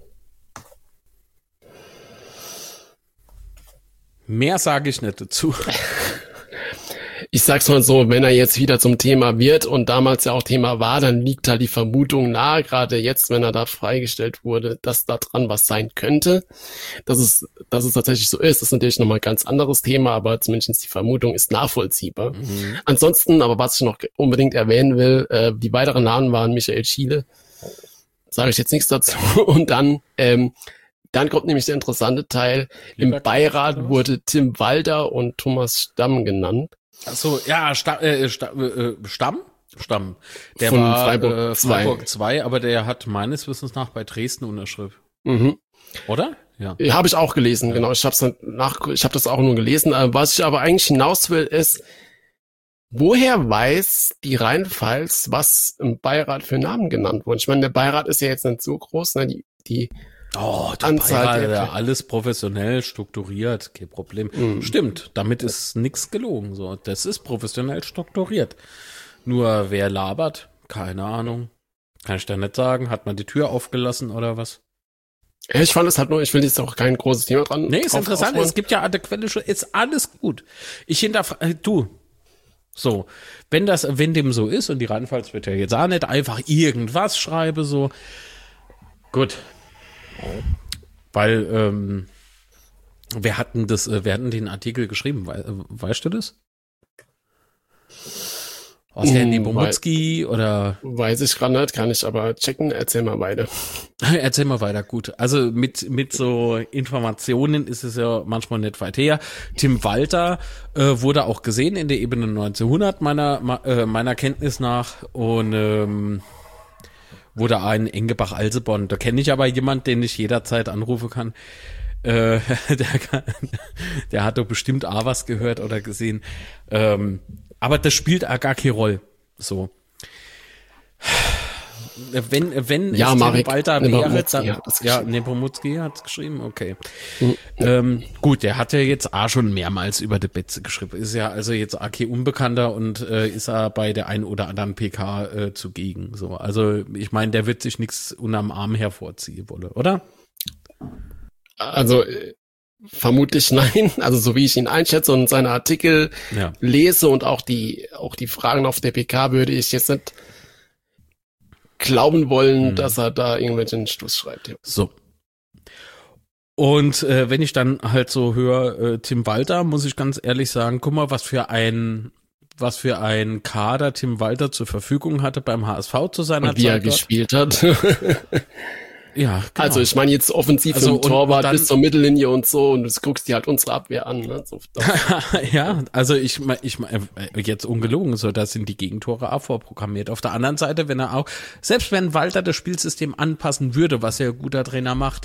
Mehr sage ich nicht dazu. Ich sag's mal so, wenn er jetzt wieder zum Thema wird und damals ja auch Thema war, dann liegt halt die Vermutung nahe, gerade jetzt, wenn er da freigestellt wurde, dass da dran was sein könnte. Dass es tatsächlich so ist natürlich nochmal ein ganz anderes Thema, aber zumindest die Vermutung ist nachvollziehbar. Ansonsten, aber was ich noch unbedingt erwähnen will, die weiteren Namen waren Michael Schiele. Sage ich jetzt nichts dazu. Und dann kommt nämlich der interessante Teil. Im Beirat wurde Tim Walter und Thomas Stamm genannt. Ach so, ja, Stamm? Der von war Freiburg 2, aber der hat meines Wissens nach bei Dresden unterschrieben. Oder? Ja. Habe ich auch gelesen, genau. Ich habe das auch nur gelesen. Was ich aber eigentlich hinaus will, ist, woher weiß die Rheinpfalz, was im Beirat für Namen genannt wurden? Ich meine, der Beirat ist ja jetzt nicht so groß, ne? Die Anzahl der alles professionell strukturiert, kein Problem. Stimmt, damit ist nichts gelogen. So, das ist professionell strukturiert. Nur wer labert? Keine Ahnung. Kann ich da nicht sagen. Hat man die Tür aufgelassen oder was? Ich fand es halt nur, ich will jetzt auch kein großes Thema dran. Nee, ist interessant. Es gibt ja an der Quelle schon, ist alles gut. Ich hinterfrage, so, wenn dem so ist und die Rheinpfalz wird ja jetzt auch nicht einfach irgendwas schreibe, so, gut. Weil, wer hat denn den Artikel geschrieben? Weißt du das? Aus der Nepomukski oder? Weiß ich gerade nicht, kann ich aber checken. Erzähl mal weiter. Erzähl mal weiter, gut. Also mit so Informationen ist es ja manchmal nicht weit her. Tim Walter wurde auch gesehen in der Ebene 1900 meiner Kenntnis nach und wurde ein Engebach-Alseborn. Da kenne ich aber jemand, den ich jederzeit anrufen kann. Der hat doch bestimmt auch was gehört oder gesehen. Aber das spielt auch gar keine Rolle. So. Wenn ja, es Marek, Tim Walter wäre, dann, Nepomukski hat es geschrieben, okay. Gut, der hat ja jetzt auch schon mehrmals über die Betze geschrieben. Ist ja also jetzt auch kein Unbekannter und ist er bei der einen oder anderen PK zugegen. So, also ich meine, der wird sich nichts unterm Arm hervorziehen wollen, oder? Also vermutlich nein. Also so wie ich ihn einschätze und seine Artikel lese und auch die Fragen auf der PK, würde ich jetzt nicht glauben wollen, dass er da irgendwelchen Stuss schreibt. Ja. So. Und wenn ich dann halt so höre, Tim Walter, muss ich ganz ehrlich sagen, guck mal, was für ein Kader Tim Walter zur Verfügung hatte beim HSV zu seiner Zeit. Und wie er gespielt hat. Ja, genau. Also ich meine jetzt offensiv im Torwart dann, bis zur Mittellinie und so und du guckst dir halt unsere Abwehr an. Ne? So, ja, also ich meine, jetzt ungelogen, so da sind die Gegentore auch vorprogrammiert. Auf der anderen Seite, wenn er auch, selbst wenn Walter das Spielsystem anpassen würde, was ja ein guter Trainer macht,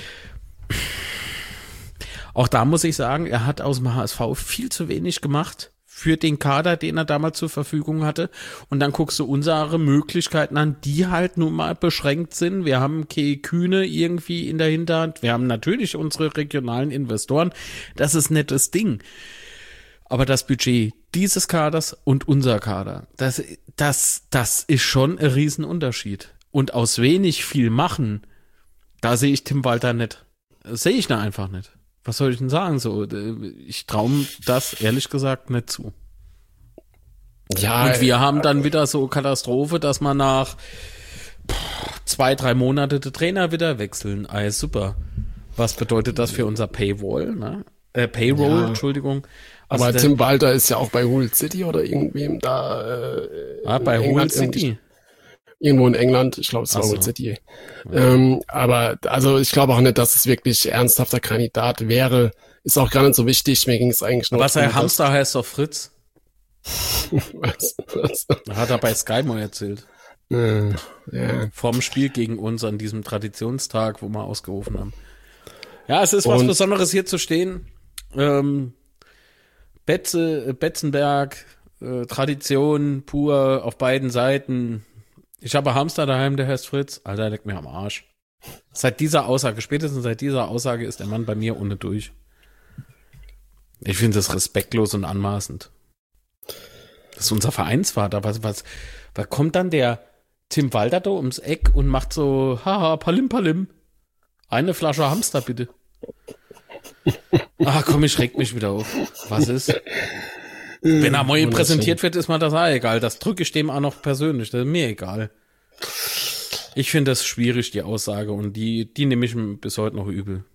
auch da muss ich sagen, er hat aus dem HSV viel zu wenig gemacht für den Kader, den er damals zur Verfügung hatte. Und dann guckst du unsere Möglichkeiten an, die halt nun mal beschränkt sind. Wir haben Kay Kühne irgendwie in der Hinterhand. Wir haben natürlich unsere regionalen Investoren. Das ist nettes Ding. Aber das Budget dieses Kaders und unser Kader, das ist schon ein Riesenunterschied. Und aus wenig viel machen, da sehe ich Tim Walter nicht. Das sehe ich da einfach nicht. Was soll ich denn sagen? So, ich traue das ehrlich gesagt nicht zu. Ja. Und wir haben dann wieder so Katastrophe, dass man nach 2-3 Monate den Trainer wieder wechseln. Super. Was bedeutet das für unser Paywall? Ne? Payroll, Entschuldigung. Also aber Tim Walter ist ja auch bei Hull City oder irgendwem da. Bei Hull City. Irgendwo in England, ich glaube, es war Hull City. Aber also ich glaube auch nicht, dass es wirklich ernsthafter Kandidat wäre. Ist auch gar nicht so wichtig. Mir ging es eigentlich nur. Was der Hamster heißt doch Fritz. Was? Hat er bei Sky mal erzählt. Ja. Vorm Spiel gegen uns an diesem Traditionstag, wo wir ausgerufen haben. Ja, es ist was Besonderes hier zu stehen. Betzenberg, Tradition pur auf beiden Seiten. Ich habe Hamster daheim, der heißt Fritz. Alter, leck mir am Arsch. Spätestens seit dieser Aussage ist der Mann bei mir ohne durch. Ich finde das respektlos und anmaßend. Das ist unser Vereinsvater. Was kommt dann der Tim Walter da ums Eck und macht so, haha, Palim Palim. Eine Flasche Hamster, bitte. Komm, ich reg mich wieder auf. Was ist? Wenn er mal präsentiert wird, ist mir das auch egal. Das drücke ich dem auch noch persönlich. Das ist mir egal. Ich finde das schwierig, die Aussage. Und die nehme ich bis heute noch übel.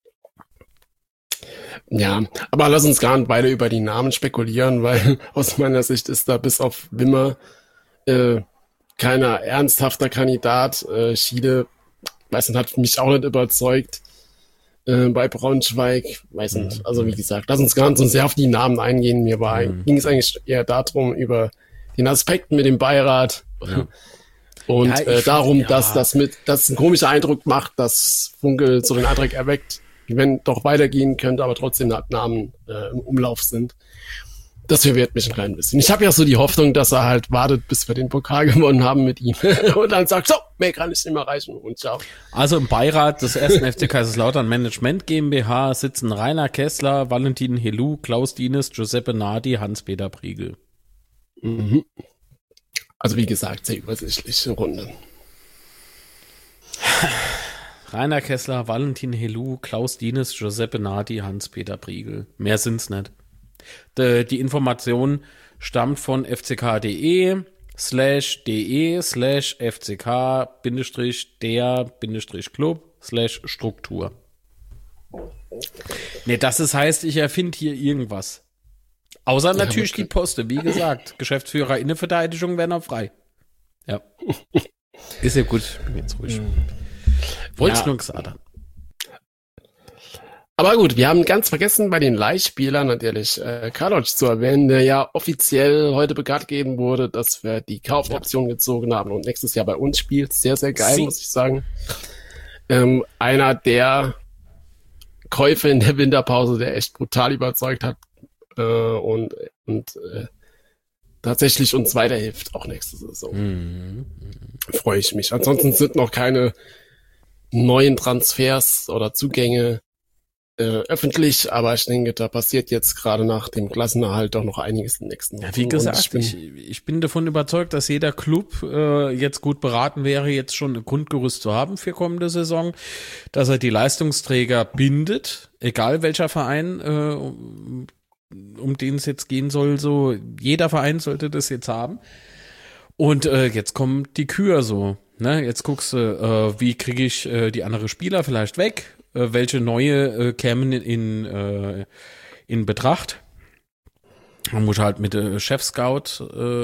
Ja, aber lass uns gar nicht beide über die Namen spekulieren, weil aus meiner Sicht ist da bis auf Wimmer keiner ernsthafter Kandidat. Schiede, weiß nicht, hat mich auch nicht überzeugt. Bei Braunschweig, weiß nicht, also wie gesagt, lass uns gar nicht so sehr auf die Namen eingehen. Ging es eigentlich eher darum, über den Aspekt mit dem Beirat und darum, dass das ein komischer Eindruck macht, dass Funkel so den Eindruck erweckt, wenn doch weitergehen könnte, aber trotzdem Namen im Umlauf sind. Das verwirrt mich ein klein bisschen. Ich habe ja so die Hoffnung, dass er halt wartet, bis wir den Pokal gewonnen haben mit ihm und dann sagt, so, mehr kann ich nicht mehr reichen und ciao. Also im Beirat des 1. FC Kaiserslautern Management GmbH sitzen Rainer Kessler, Valentin Helu, Klaus Dienes, Giuseppe Nardi, Hans-Peter Priegel. Mhm. Also wie gesagt, sehr übersichtliche Runde. Rainer Kessler, Valentin Helu, Klaus Dienes, Giuseppe Nardi, Hans-Peter Priegel. Mehr sind's nicht. Die Information stammt von fck.de/fck-der-club/Struktur. Nee, das heißt, ich erfinde hier irgendwas. Außer natürlich die Poste, wie gesagt. Geschäftsführer Innenverteidigung werden auch frei. Ja. Ist ja gut, bin jetzt ruhig. Wollte ich nur gesagt haben. Aber gut, wir haben ganz vergessen, bei den Leihspielern natürlich Karloc zu erwähnen, der ja offiziell heute bekannt gegeben wurde, dass wir die Kaufoption gezogen haben und nächstes Jahr bei uns spielt. Sehr, sehr geil, muss ich sagen. Einer der Käufe in der Winterpause, der echt brutal überzeugt hat und tatsächlich uns weiterhilft, auch nächste Saison. Freue ich mich. Ansonsten sind noch keine neuen Transfers oder Zugänge öffentlich, aber ich denke, da passiert jetzt gerade nach dem Klassenerhalt doch noch einiges im nächsten Jahr. Ja, wie gesagt, ich bin davon überzeugt, dass jeder Club jetzt gut beraten wäre, jetzt schon ein Grundgerüst zu haben für kommende Saison, dass er die Leistungsträger bindet, egal welcher Verein, um den es jetzt gehen soll, so jeder Verein sollte das jetzt haben. Und jetzt kommen die Kür so. Ne? Jetzt guckst du, wie kriege ich die anderen Spieler vielleicht weg? Welche neue kämen in Betracht? Man muss halt mit der Chefscouts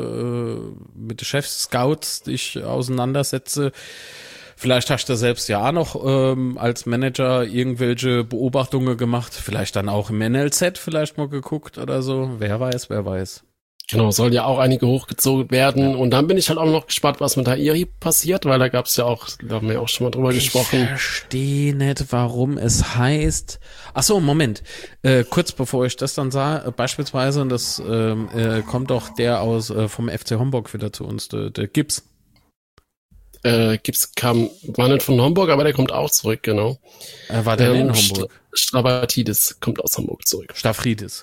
dich auseinandersetzen. Vielleicht hast du selbst ja auch noch als Manager irgendwelche Beobachtungen gemacht. Vielleicht dann auch im NLZ vielleicht mal geguckt oder so. Wer weiß. Genau, soll ja auch einige hochgezogen werden. Und dann bin ich halt auch noch gespannt, was mit Hairi passiert, weil da gab's ja auch, da haben wir ja auch schon mal drüber gesprochen. Ich verstehe nicht, warum es heißt. Ach so, Moment. Kurz bevor ich das dann sah, beispielsweise, und das kommt doch der aus vom FC Homburg wieder zu uns, der Gibbs. Gibbs war nicht von Homburg, aber der kommt auch zurück, genau. War der in Homburg? Strabatidis kommt aus Hamburg zurück. Stafridis.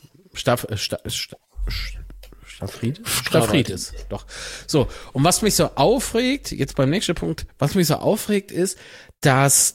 Stafridis, doch. So, und was mich so aufregt, jetzt beim nächsten Punkt, was mich so aufregt ist, dass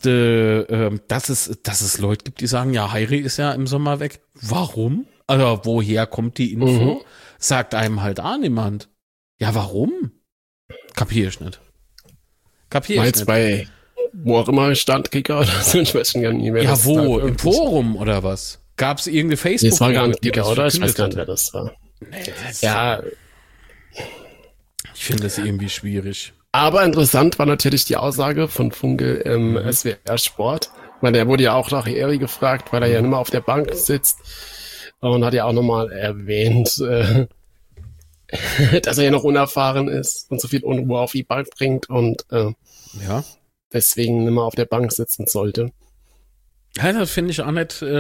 es Leute gibt, die sagen, ja, Hairi ist ja im Sommer weg. Warum? Also, woher kommt die Info? Sagt einem halt auch niemand. Ja, warum? Kapier ich nicht. Meinst bei, wo auch immer Standkicker oder so, ich weiß schon gar nicht mehr. Ja, wo? Im Forum oder was? Gab's irgendeine Facebook? Das war gar nicht Kicker, oder? Ich weiß gar nicht, wer das war. Nee, ja. Ich finde das irgendwie schwierig. Aber interessant war natürlich die Aussage von Funke im SWR Sport, weil der wurde ja auch nach Hairi gefragt, weil er ja immer auf der Bank sitzt und hat ja auch nochmal erwähnt, dass er ja noch unerfahren ist und so viel Unruhe auf die Bank bringt und deswegen immer auf der Bank sitzen sollte. Ja, das finde ich auch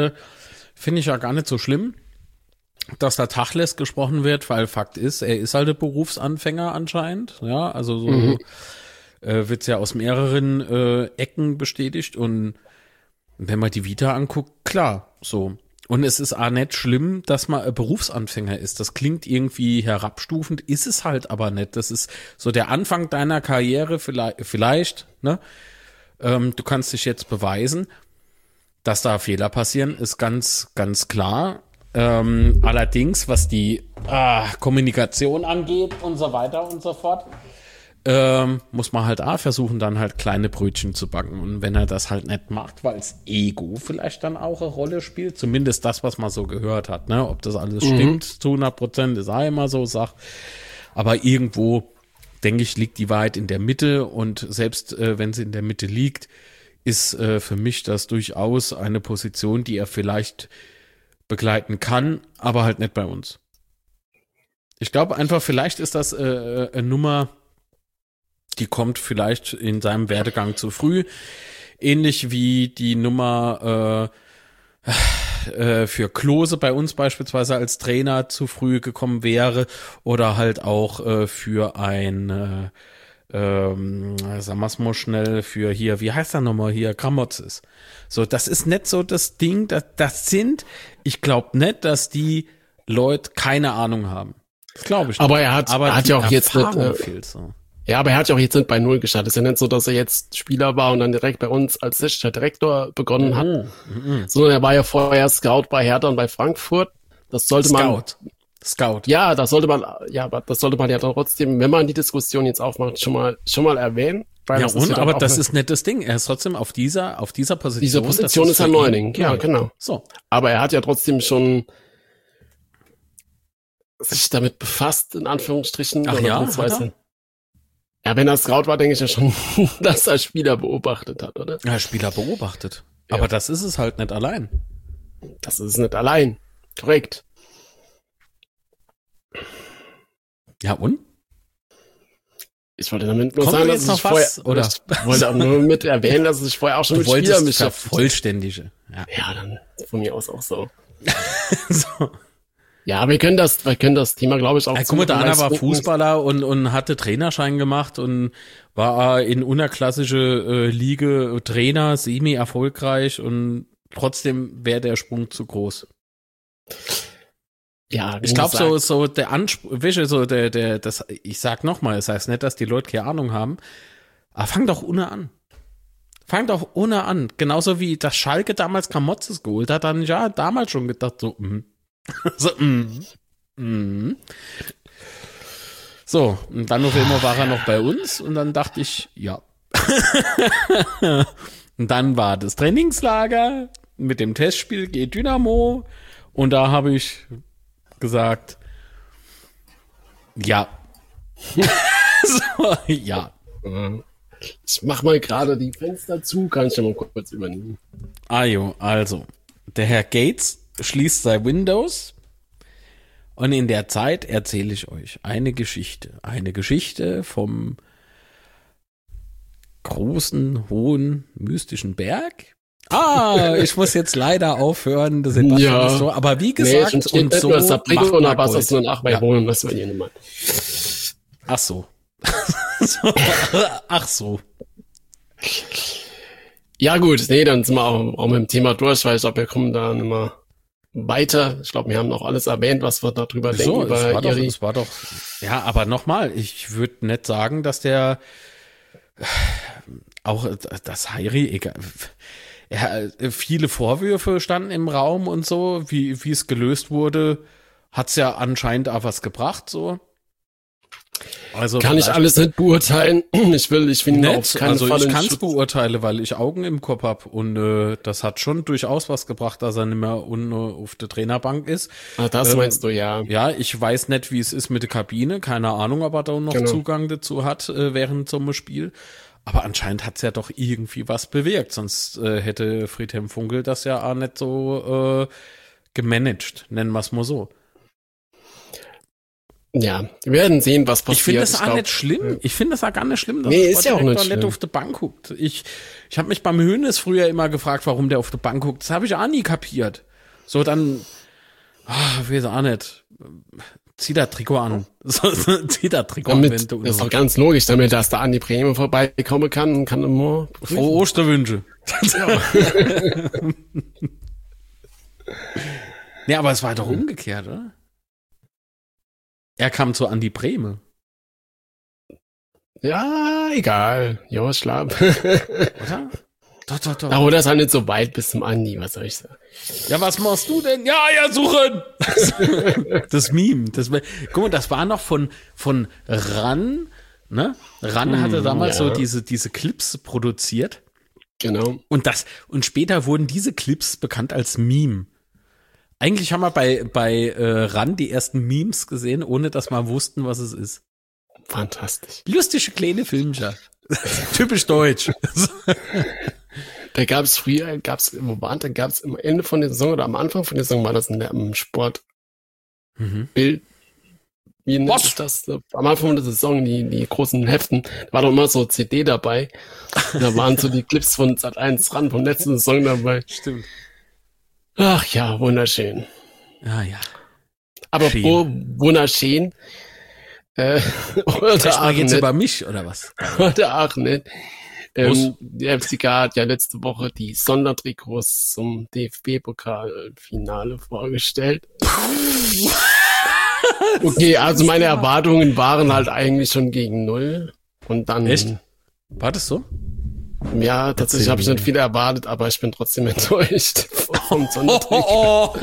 gar nicht so schlimm, dass da Tacheles gesprochen wird, weil Fakt ist, er ist halt ein Berufsanfänger anscheinend, ja, also so wird's ja aus mehreren Ecken bestätigt und wenn man die Vita anguckt, klar, so. Und es ist auch nicht schlimm, dass man ein Berufsanfänger ist. Das klingt irgendwie herabstufend, ist es halt aber nicht. Das ist so der Anfang deiner Karriere vielleicht, ne? Du kannst dich jetzt beweisen, dass da Fehler passieren, ist ganz, ganz klar. Allerdings, was die Kommunikation angeht und so weiter und so fort, muss man halt auch versuchen, dann halt kleine Brötchen zu backen. Und wenn er das halt nicht macht, weil das Ego vielleicht dann auch eine Rolle spielt, zumindest das, was man so gehört hat, ne? Ob das alles stimmt zu 100%, ist auch immer so Sache. Aber irgendwo, denke ich, liegt die Wahrheit in der Mitte und selbst wenn sie in der Mitte liegt, ist für mich das durchaus eine Position, die er vielleicht begleiten kann, aber halt nicht bei uns. Ich glaube einfach, vielleicht ist das eine Nummer, die kommt vielleicht in seinem Werdegang zu früh. Ähnlich wie die Nummer für Klose bei uns beispielsweise als Trainer zu früh gekommen wäre oder halt auch für ein sagen wir's mal schnell, für hier, wie heißt er nochmal hier, Kramotzes. So, das ist nicht so das Ding, ich glaube nicht, dass die Leute keine Ahnung haben. Das glaube ich nicht. Aber er hat ja auch jetzt nicht, fehlt so. Ja, aber er hat ja auch jetzt nicht bei Null gestartet. Es ist ja nicht so, dass er jetzt Spieler war und dann direkt bei uns als technischer Direktor begonnen hat, sondern er war ja vorher Scout bei Hertha und bei Frankfurt. Das sollte man. Scout. Ja, das sollte man ja dann trotzdem, wenn man die Diskussion jetzt aufmacht, schon mal erwähnen. Ja, aber das ist nicht das Ding. Er ist trotzdem auf dieser Position. Diese Position ist ein Neuling. Ja, genau. So. Aber er hat ja trotzdem schon sich damit befasst, in Anführungsstrichen. Ach ja, ja, wenn er Scout war, denke ich ja schon, dass er Spieler beobachtet hat, oder? Ja, Spieler beobachtet. Ja. Aber das ist es halt nicht allein. Das ist es nicht allein. Korrekt. Ja, und? Ich wollte damit nur sagen, dass ich wollte auch nur mit erwähnen, dass ich vorher auch schon mit Spielern beschäftigt habe. Vollständige. Ja, dann von mir aus auch so. So. Ja, wir können das Thema, glaube ich, auch. Guck mal, der Anna war Fußballer und hatte Trainerschein gemacht und war in unerklassische Liga Trainer, semi-erfolgreich und trotzdem wäre der Sprung zu groß. Ja, ich glaube so der Anspruch, ich sag nochmal, das heißt nicht, dass die Leute keine Ahnung haben, aber fang doch ohne an. Fang doch ohne an. Genauso wie das Schalke damals Kramotzes geholt hat, dann ja damals schon gedacht, so, So, und dann auf einmal war er noch bei uns und dann dachte ich, ja. Und dann war das Trainingslager mit dem Testspiel gegen Dynamo und da habe ich gesagt, ja. So, ja. Ich mach mal gerade die Fenster zu, kann ich ja mal kurz übernehmen. Also, der Herr Gates schließt sein Windows und in der Zeit erzähle ich euch eine Geschichte. Eine Geschichte vom großen, hohen, mystischen Berg. Ich muss jetzt leider aufhören, das sind so, aber wie gesagt, und so macht man das war jene Mann. Ach so. Ach so. Ja gut, dann sind wir auch mit dem Thema durch, weil ich glaube, wir kommen da nicht mehr weiter. Ich glaube, wir haben noch alles erwähnt, was wir darüber denken. Es war doch, ja, aber nochmal, ich würde nicht sagen, dass der auch das Hairi, egal, viele Vorwürfe standen im Raum und so, wie es gelöst wurde, hat's ja anscheinend auch was gebracht, so. Also kann ich alles nicht beurteilen. Ich finde auf keinen Fall. Ich kann es beurteilen, weil ich Augen im Kopf habe und das hat schon durchaus was gebracht, dass er nicht mehr auf der Trainerbank ist. Ah, das meinst du, ja. Ja, ich weiß nicht, wie es ist mit der Kabine, keine Ahnung, ob er da noch Zugang dazu hat während so einem Spiel. Aber anscheinend hat's ja doch irgendwie was bewirkt, sonst hätte Friedhelm Funkel das ja auch nicht so gemanagt, nennen wir es mal so. Ja, wir werden sehen, was passiert. Ich finde das auch nicht schlimm. Ich finde das auch gar nicht schlimm, dass der Sportdirektor nicht auf der Bank guckt. Ich habe mich beim Hoeneß früher immer gefragt, warum der auf der Bank guckt. Das habe ich auch nie kapiert. So, dann, weiß auch nicht. Zieh das Trikot an. Zieh das Trikot an, wenn du. Das ist doch ganz logisch, damit dass der Andi Bremen vorbeikommen kann und kann immer. Frohe Osterwünsche. Ja, aber es war doch umgekehrt, oder? Er kam zu Andi Brehme. Ja, egal. Ja, Schlaf. Oder? Doch. Aber das ist halt nicht so weit bis zum Andi, was soll ich sagen? Ja, was machst du denn? Ja, suchen! Das Meme. Guck mal, das war noch von Ran, ne? Ran hatte damals so diese Clips produziert. Genau. Und später wurden diese Clips bekannt als Meme. Eigentlich haben wir bei Ran die ersten Memes gesehen, ohne dass wir wussten, was es ist. Fantastisch. Lustige kleine Filmchen. Typisch deutsch. Da gab's früher, am Ende von der Saison oder am Anfang von der Saison war das im Sport Bild. Wie nennt sich das? Am Anfang der Saison, die großen Heften, da war doch immer so CD dabei. Da waren so die Clips von Sat.1 Ran von letzten Saison dabei. Stimmt. Ach ja, wunderschön. Ah ja. Aber wunderschön. Oder geht's über mich, oder was? Oder auch nicht. Der FCK hat ja letzte Woche die Sondertrikots zum DFB-Pokalfinale vorgestellt. Okay, also meine Erwartungen waren halt eigentlich schon gegen 0. Und dann. Echt? War das so? Ja, tatsächlich habe ich nicht viel erwartet, aber ich bin trotzdem enttäuscht vom Sondertrikot.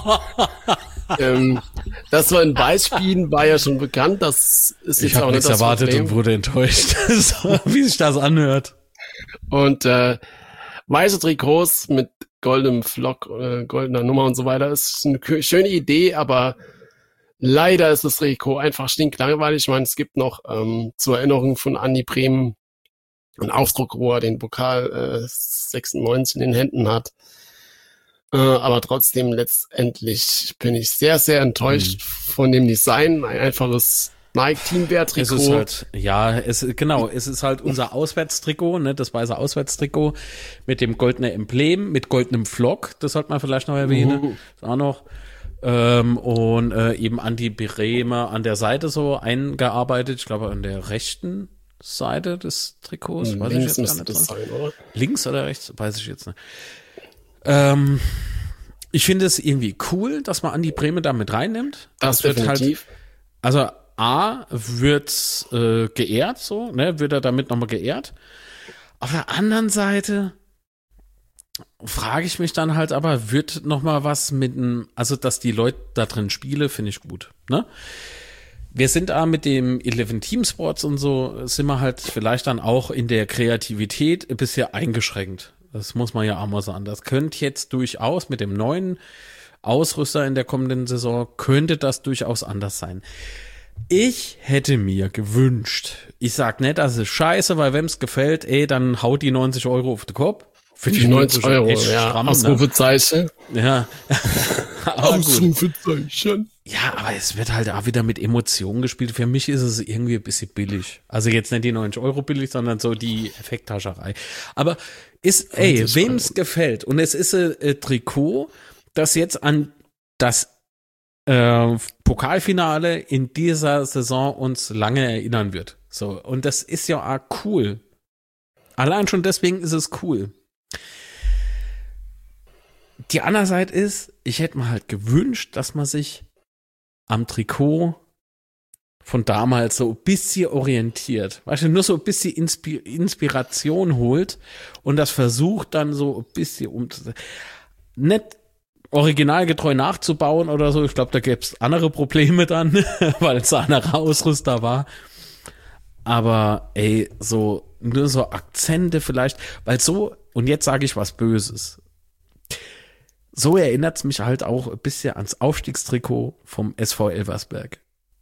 Das war in Beispielen war ja schon bekannt, das ist jetzt auch nicht das erwartet Problem. Und wurde enttäuscht, wie sich das anhört. Und weiße Trikots mit goldenem Flock, goldener Nummer und so weiter ist eine schöne Idee, aber leider ist das Trikot einfach stinklangweilig. Ich meine, es gibt noch zur Erinnerung von Andi Bremen ein Aufdruck, wo er den Pokal 96 in den Händen hat. Aber trotzdem letztendlich bin ich sehr, sehr enttäuscht von dem Design. Ein einfaches Nike-Teamwear-Trikot. Es ist halt, es ist halt unser Auswärtstrikot, ne, das weiße Auswärtstrikot mit dem goldenen Emblem, mit goldenem Flock, das sollte man vielleicht noch erwähnen. Ist auch noch. Und eben Andi Bremer an der Seite so eingearbeitet, ich glaube an der rechten Seite des Trikots. Weiß Links ich jetzt müsste das sein, oder? Links oder rechts? Weiß ich jetzt nicht. Ich finde es irgendwie cool, dass man Andi Brehme da mit reinnimmt. Das wird definitiv. Halt, also A, wird geehrt, so, ne, wird er damit nochmal geehrt. Auf der anderen Seite frage ich mich dann halt aber, wird nochmal was mit dem, also dass die Leute da drin spielen, finde ich gut, ne? Wir sind da mit dem 11 Team Sports und so, sind wir halt vielleicht dann auch in der Kreativität ein bisschen eingeschränkt. Das muss man ja auch mal sagen. Das könnte jetzt durchaus mit dem neuen Ausrüster in der kommenden Saison, könnte das durchaus anders sein. Ich hätte mir gewünscht, ich sag nicht, das ist scheiße, weil wem's gefällt, dann haut die 90 € auf den Kopf. Für die 90 €, ja, stramm, Ausrufezeichen. Ne? Ja. Ausrufezeichen. Ja, aber es wird halt auch wieder mit Emotionen gespielt. Für mich ist es irgendwie ein bisschen billig. Also jetzt nicht die 90 € billig, sondern so die Effekthascherei. Aber wem's gefällt. Und es ist ein Trikot, das jetzt an das Pokalfinale in dieser Saison uns lange erinnern wird. So. Und das ist ja auch cool. Allein schon deswegen ist es cool. Die andere Seite ist, ich hätte mir halt gewünscht, dass man sich am Trikot von damals so ein bisschen orientiert. Weißt du, nur so ein bisschen Inspiration holt und das versucht dann so ein bisschen umzusetzen. Nicht originalgetreu nachzubauen oder so. Ich glaube, da gäbe es andere Probleme dann, weil es ein anderer Ausrüster war. Aber so nur so Akzente vielleicht, weil so, und jetzt sage ich was Böses. So erinnert es mich halt auch ein bisschen ans Aufstiegstrikot vom SV Elversberg.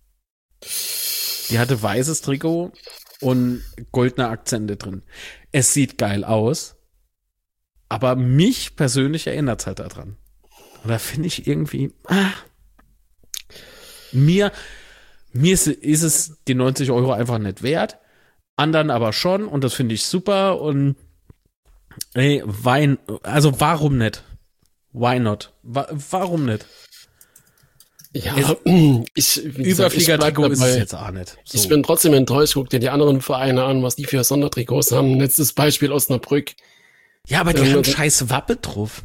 Die hatte weißes Trikot und goldene Akzente drin. Es sieht geil aus, aber mich persönlich erinnert es halt daran. Und da finde ich irgendwie, mir ist es die 90 € einfach nicht wert, anderen aber schon und das finde ich super und also warum nicht? Why not? Warum nicht? Ja, Überflieger-Trikot ist es jetzt auch nicht. So. Ich bin trotzdem enttäuscht. Guck dir die anderen Vereine an, was die für Sondertrikots haben. Letztes Beispiel Osnabrück. Ja, aber die haben scheiß Wappe drauf.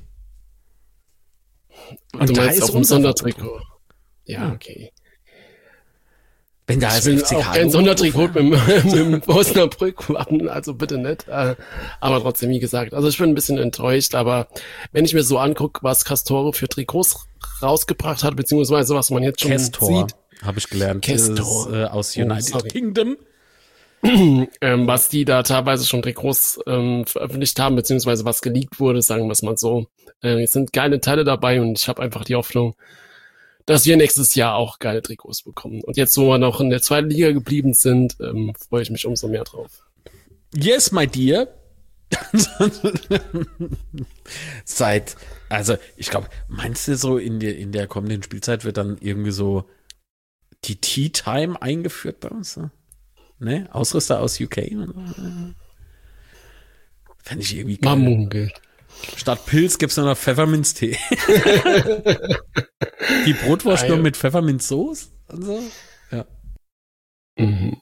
Und du meinst auf dem Sondertrikot. Ja, okay. Wenn da ich will auch kein Sondertrikot mit dem Osnabrück-Wappen, also bitte nicht. Aber trotzdem, wie gesagt, also ich bin ein bisschen enttäuscht, aber wenn ich mir so angucke, was Castore für Trikots rausgebracht hat, beziehungsweise was man jetzt schon sieht. Habe ich gelernt. Castore. Aus United Kingdom. Was die da teilweise schon Trikots veröffentlicht haben, beziehungsweise was geleakt wurde, sagen wir es mal so. Es sind geile Teile dabei und ich habe einfach die Hoffnung, dass wir nächstes Jahr auch geile Trikots bekommen. Und jetzt, wo wir noch in der zweiten Liga geblieben sind, freue ich mich umso mehr drauf. Yes, my dear. Also ich glaube, meinst du so in der kommenden Spielzeit wird dann irgendwie so die Tea Time eingeführt bei uns? Ne? Ausrüster aus UK? Fände ich irgendwie geil. Mamunge. Statt Pilz gibt's nur noch Pfefferminztee. Die Brotwurst nur mit Pfefferminzsoße und so. Ja. Mhm.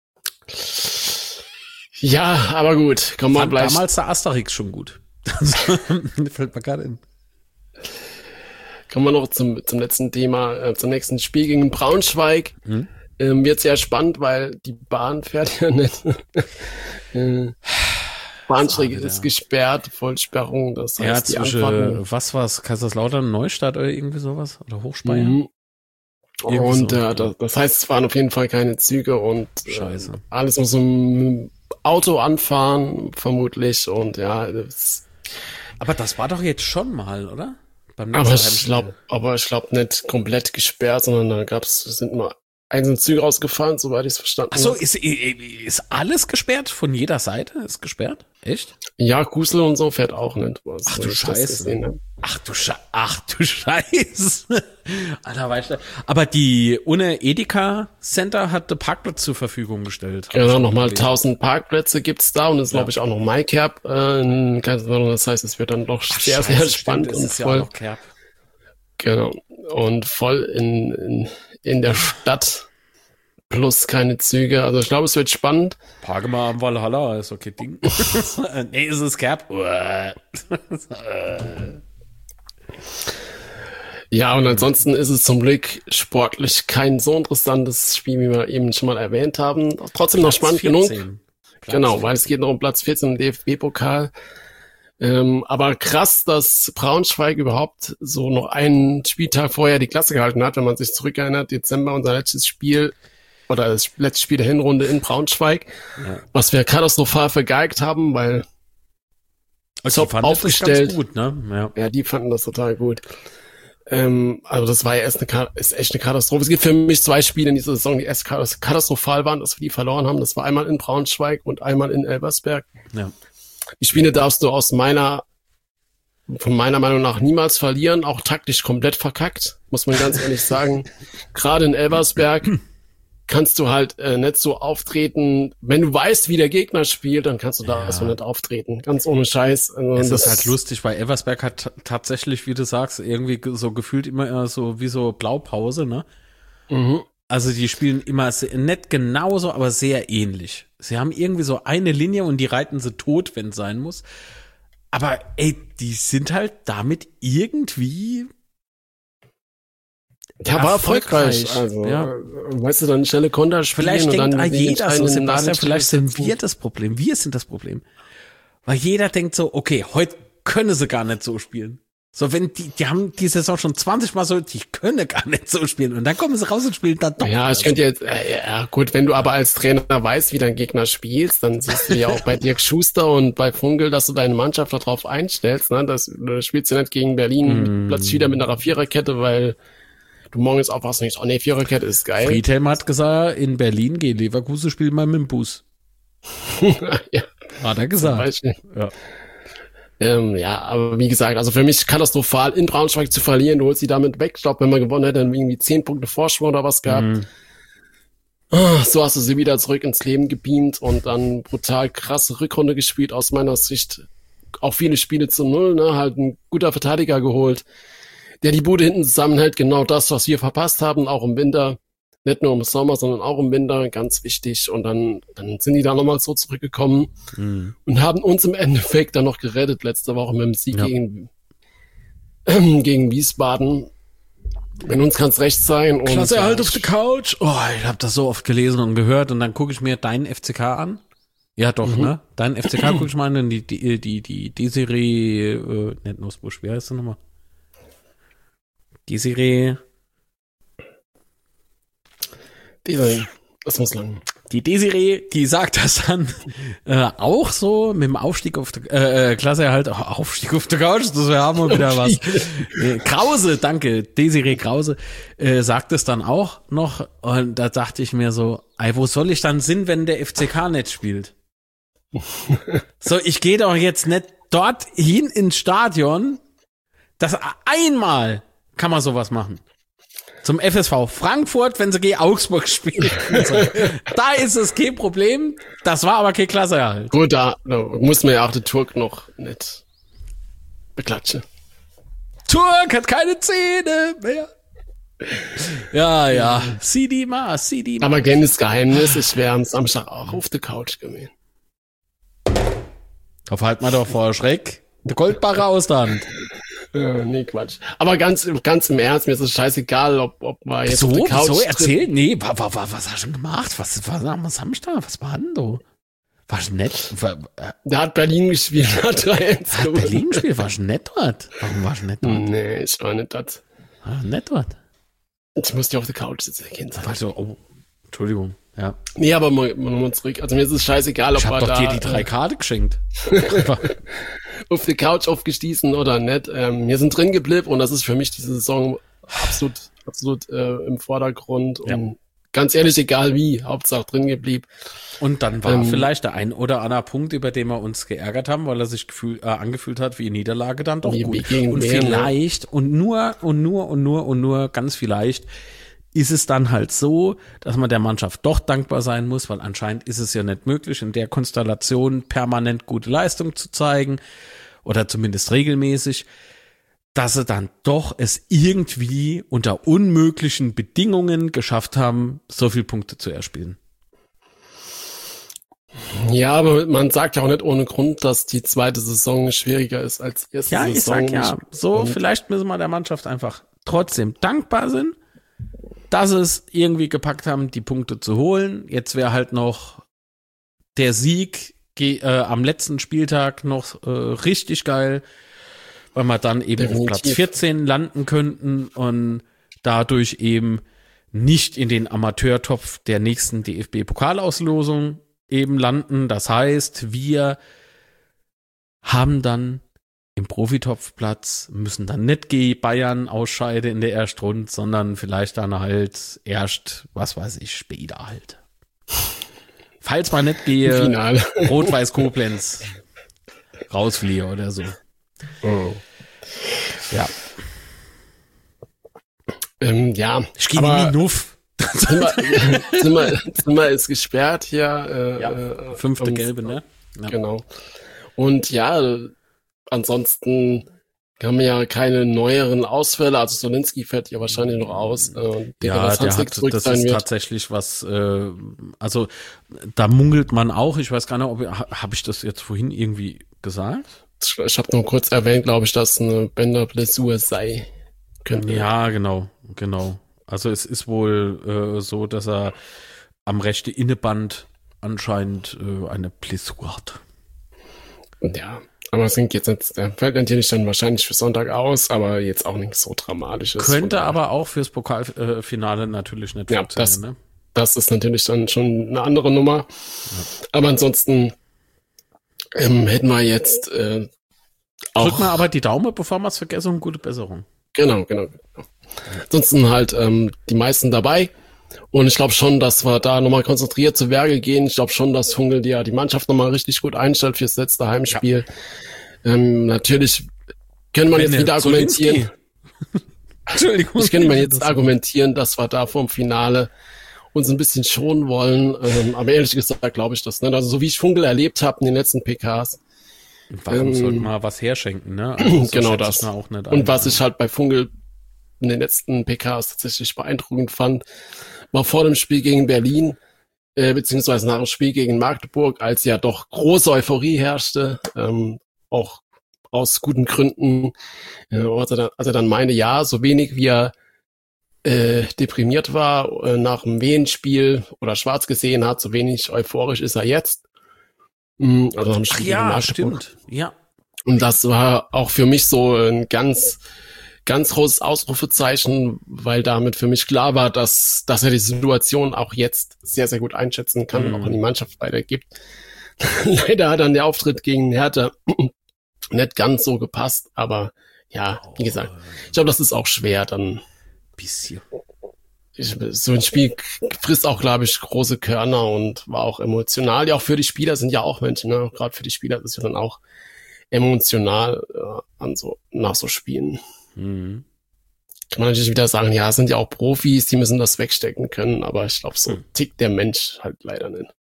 Ja, aber gut. Komm mal gleich. Damals der Asterix schon gut. Fällt mir gerade in. Kommen wir noch zum letzten Thema, zum nächsten Spiel gegen Braunschweig. Wird sehr spannend, weil die Bahn fährt ja nicht. Bahnstrecke ist gesperrt, Vollsperrung, das heißt die Anfahrten. Was war's? Kaiserslautern, Neustadt oder irgendwie sowas? Oder Hochspeyer? Mhm. Und das heißt, es waren auf jeden Fall keine Züge und Scheiße. Alles muss im Auto anfahren, vermutlich. Und ja, aber das war doch jetzt schon mal, oder? Aber ich glaube nicht komplett gesperrt, sondern sind nur einzelne Züge rausgefahren, soweit ich es verstanden habe. Achso, ist alles gesperrt? Von jeder Seite ist gesperrt? Echt? Ja, Kusel und so fährt auch nicht. Ach du Scheiße. Ach du Scheiße. Alter, weißt du. Aber die Edeka Center hat Parkplatz zur Verfügung gestellt. Genau, nochmal 1000 Parkplätze gibt's da und es ist, glaube ich, auch noch MyCap. Das heißt, es wird dann doch sehr spannend und voll. Ja auch noch Cap. Genau. Und voll in der Stadt. plus keine Züge. Also ich glaube, es wird spannend. Parke mal am Valhalla, ist okay Ding. Nee, ist es Cap. Ja, und ansonsten ist es zum Glück sportlich kein so interessantes Spiel, wie wir eben schon mal erwähnt haben. Trotzdem noch spannend genug. Genau, weil es geht noch um Platz 14 im DFB-Pokal. Aber krass, dass Braunschweig überhaupt so noch einen Spieltag vorher die Klasse gehalten hat, wenn man sich zurückerinnert. Dezember, unser letztes Spiel oder das letzte Spiel der Hinrunde in Braunschweig, was wir katastrophal vergeigt haben, weil also top aufgestellt. Das ganz gut, ne? Ja, die fanden das total gut. Also das war ja ist echt eine Katastrophe. Es gibt für mich 2 Spiele in dieser Saison, die erst katastrophal waren, dass wir die verloren haben. Das war einmal in Braunschweig und einmal in Elversberg. Ja. Die Spiele darfst du von meiner Meinung nach niemals verlieren, auch taktisch komplett verkackt, muss man ganz ehrlich sagen. Gerade in Elversberg kannst du halt nicht so auftreten. Wenn du weißt, wie der Gegner spielt, dann kannst du da so nicht auftreten. Ganz ohne Scheiß. Es ist halt lustig, weil Elversberg hat tatsächlich, wie du sagst, irgendwie so gefühlt immer so wie so Blaupause, ne? Mhm. Also die spielen immer nicht genauso, aber sehr ähnlich. Sie haben irgendwie so eine Linie und die reiten sie tot, wenn es sein muss. Aber ey, die sind halt damit irgendwie war erfolgreich. Also, weißt du, dann schnelle Konter spielen. Vielleicht und denkt dann jeder so, Sebastian, vielleicht sind wir das Problem. Wir sind das Problem. Weil jeder denkt so, okay, heute können sie gar nicht so spielen. So, wenn die haben die Saison schon 20 Mal so, die können gar nicht so spielen. Und dann kommen sie raus und spielen dann doch. Ja, ich könnte jetzt, gut, wenn du aber als Trainer weißt, wie dein Gegner spielst, dann siehst du ja auch bei Dirk Schuster und bei Funkel, dass du deine Mannschaft darauf einstellst, ne? Du spielst ja nicht gegen Berlin plötzlich wieder mit einer Viererkette, weil du morgens aufwachst und denkst, oh nee, Viererkette ist geil. Friedhelm hat gesagt, in Berlin gehen Leverkusen spielen mal mit dem Bus. Ja. Hat er gesagt. Ja. Aber wie gesagt, also für mich katastrophal, in Braunschweig zu verlieren, du holst sie damit weg. Ich glaube, wenn man gewonnen hätte, dann irgendwie 10 Punkte Vorsprung oder was gehabt. So hast du sie wieder zurück ins Leben gebeamt und dann brutal krasse Rückrunde gespielt, aus meiner Sicht. Auch viele Spiele zu 0, ne, halt ein guter Verteidiger geholt, der die Bude hinten zusammenhält, genau das, was wir verpasst haben, auch im Winter. Nicht nur im Sommer, sondern auch im Winter, ganz wichtig. Und dann sind die da nochmal so zurückgekommen und haben uns im Endeffekt dann noch gerettet, letzte Woche mit dem Sieg gegen Wiesbaden. Wenn uns kann's recht sein. Klasse halt auf der Couch. Oh, ich habe das so oft gelesen und gehört und dann gucke ich mir deinen FCK an. Ja, doch, ne? Deinen FCK gucke ich mal an, die Desiree, nicht Nussbusch, wie heißt der nochmal? Desiree. Das muss lang. Die Desiree, die sagt das dann auch so mit dem Aufstieg auf der Klasse halt Aufstieg auf der Couch, das wäre haben wir wieder was. Krause, danke, Desiree Krause sagt es dann auch noch und da dachte ich mir so, ey, wo soll ich dann sind, wenn der FCK nicht spielt? So, ich gehe doch jetzt nicht dorthin ins Stadion, das einmal kann man sowas machen. Zum FSV Frankfurt, wenn sie gegen Augsburg spielen. Da ist es kein Problem. Das war aber keine Klasse halt. Gut, da muss man ja auch den Turk noch nicht beklatschen. Turk hat keine Zähne mehr. Ja. Sieh die mal. Aber kleines Geheimnis, ich wäre am Samstag auch auf der Couch gewesen. Auf halt mal doch vor Schreck. Der Goldbarre aus der Hand. Nee, Quatsch. Aber ganz im Ernst, mir ist es scheißegal, ob man jetzt auf der Couch... So erzählen? Nee, was hast du denn gemacht? Was war am Samstag? Was war denn da? War schon nett? Der hat Berlin gespielt, hat 3-1 gewonnen. Berlin gespielt? War schon nett dort? Warum war schon nett dort? Nee, ich war nicht dort. War nett dort? Ich musste auf der Couch sitzen, Kind. Entschuldigung, ja. Nee, aber mal zurück. Also mir ist es scheißegal, ob ich hab doch dir die 3 Karte geschenkt. Auf die Couch aufgestießen oder nicht. Wir sind drin geblieben und das ist für mich diese Saison absolut im Vordergrund. Und ganz ehrlich, egal wie, Hauptsache drin geblieben. Und dann war vielleicht der ein oder andere Punkt, über den wir uns geärgert haben, weil er sich angefühlt hat wie Niederlage, dann doch gut. Und vielleicht, und nur ganz vielleicht, ist es dann halt so, dass man der Mannschaft doch dankbar sein muss, weil anscheinend ist es ja nicht möglich, in der Konstellation permanent gute Leistung zu zeigen oder zumindest regelmäßig. dass sie dann doch es irgendwie unter unmöglichen Bedingungen geschafft haben, so viele Punkte zu erspielen. Ja, aber man sagt ja auch nicht ohne Grund, dass die zweite Saison schwieriger ist als die erste Saison. Ja, ich sag ja, so vielleicht müssen wir der Mannschaft einfach trotzdem dankbar sind, dass sie es irgendwie gepackt haben, die Punkte zu holen. Jetzt wäre halt noch der Sieg am letzten Spieltag noch richtig geil, weil wir dann eben auf Platz 14 landen könnten und dadurch eben nicht in den Amateurtopf der nächsten DFB-Pokalauslosung eben landen. Das heißt, wir haben dann im Profitopfplatz, müssen dann nicht gegen Bayern ausscheiden in der Erstrunde, sondern vielleicht dann halt erst, was weiß ich, später halt. Falls man nicht gehe, Rot-Weiß Koblenz rausfliehe oder so. Oh. Ja. Ja. Ich gehe nie nuff. Zimmer ist gesperrt hier. 5. Gelbe, ne? Ja. Genau. Und ja, ansonsten haben wir ja keine neueren Ausfälle. Also Solinski fährt ja wahrscheinlich noch aus. Ja, das ist tatsächlich was, also da munkelt man auch, ich weiß gar nicht, habe ich das jetzt vorhin irgendwie gesagt? Ich habe nur kurz erwähnt, glaube ich, dass eine Bänderblessur sei. Könnte. Ja, genau. Also es ist wohl so, dass er am rechten Innenband anscheinend eine Blessur hat. Ja, aber es klingt jetzt, er fällt natürlich dann wahrscheinlich für Sonntag aus, aber jetzt auch nichts so Dramatisches. Könnte aber auch fürs Pokalfinale natürlich nicht funktionieren. Das ist natürlich dann schon eine andere Nummer. Ja. Aber ansonsten hätten wir jetzt auch... Drück mal aber die Daumen, bevor wir es vergessen, gute Besserung. Genau. Ansonsten halt die meisten dabei. Und ich glaube schon, dass wir da nochmal konzentriert zu Werke gehen. Ich glaube schon, dass Funkel die Mannschaft nochmal richtig gut einstellt fürs letzte Heimspiel. Ja. Natürlich kann man jetzt wieder argumentieren. Entschuldigung. Ich kann man jetzt argumentieren, dass wir da vorm Finale uns ein bisschen schonen wollen. Aber ehrlich gesagt glaube ich das nicht. Also so wie ich Funkel erlebt habe in den letzten PKs. Warum sollte man was herschenken, ne? Also so genau das. Auch nicht und was ich halt bei Funkel in den letzten PKs tatsächlich beeindruckend fand, war vor dem Spiel gegen Berlin, beziehungsweise nach dem Spiel gegen Magdeburg, als ja doch große Euphorie herrschte, auch aus guten Gründen, als er dann meinte, ja, so wenig wie er deprimiert war nach dem Wien-Spiel oder schwarz gesehen hat, so wenig euphorisch ist er jetzt. Also am Spiel gegen Magdeburg. Stimmt, ja. Und das war auch für mich so ein ganz großes Ausrufezeichen, weil damit für mich klar war, dass er die Situation auch jetzt sehr, sehr gut einschätzen kann und auch an die Mannschaft weitergibt. Leider hat dann der Auftritt gegen Hertha nicht ganz so gepasst, aber ja, wie gesagt, ich glaube, das ist auch schwer dann. Bisschen. So ein Spiel frisst auch, glaube ich, große Körner und war auch emotional. Ja, auch für die Spieler sind ja auch Menschen, ne? Gerade für die Spieler ist es ja dann auch emotional nach so Spielen. Mhm. Kann man natürlich wieder sagen, ja, sind ja auch Profis, die müssen das wegstecken können, aber ich glaube, so tickt der Mensch halt leider nicht.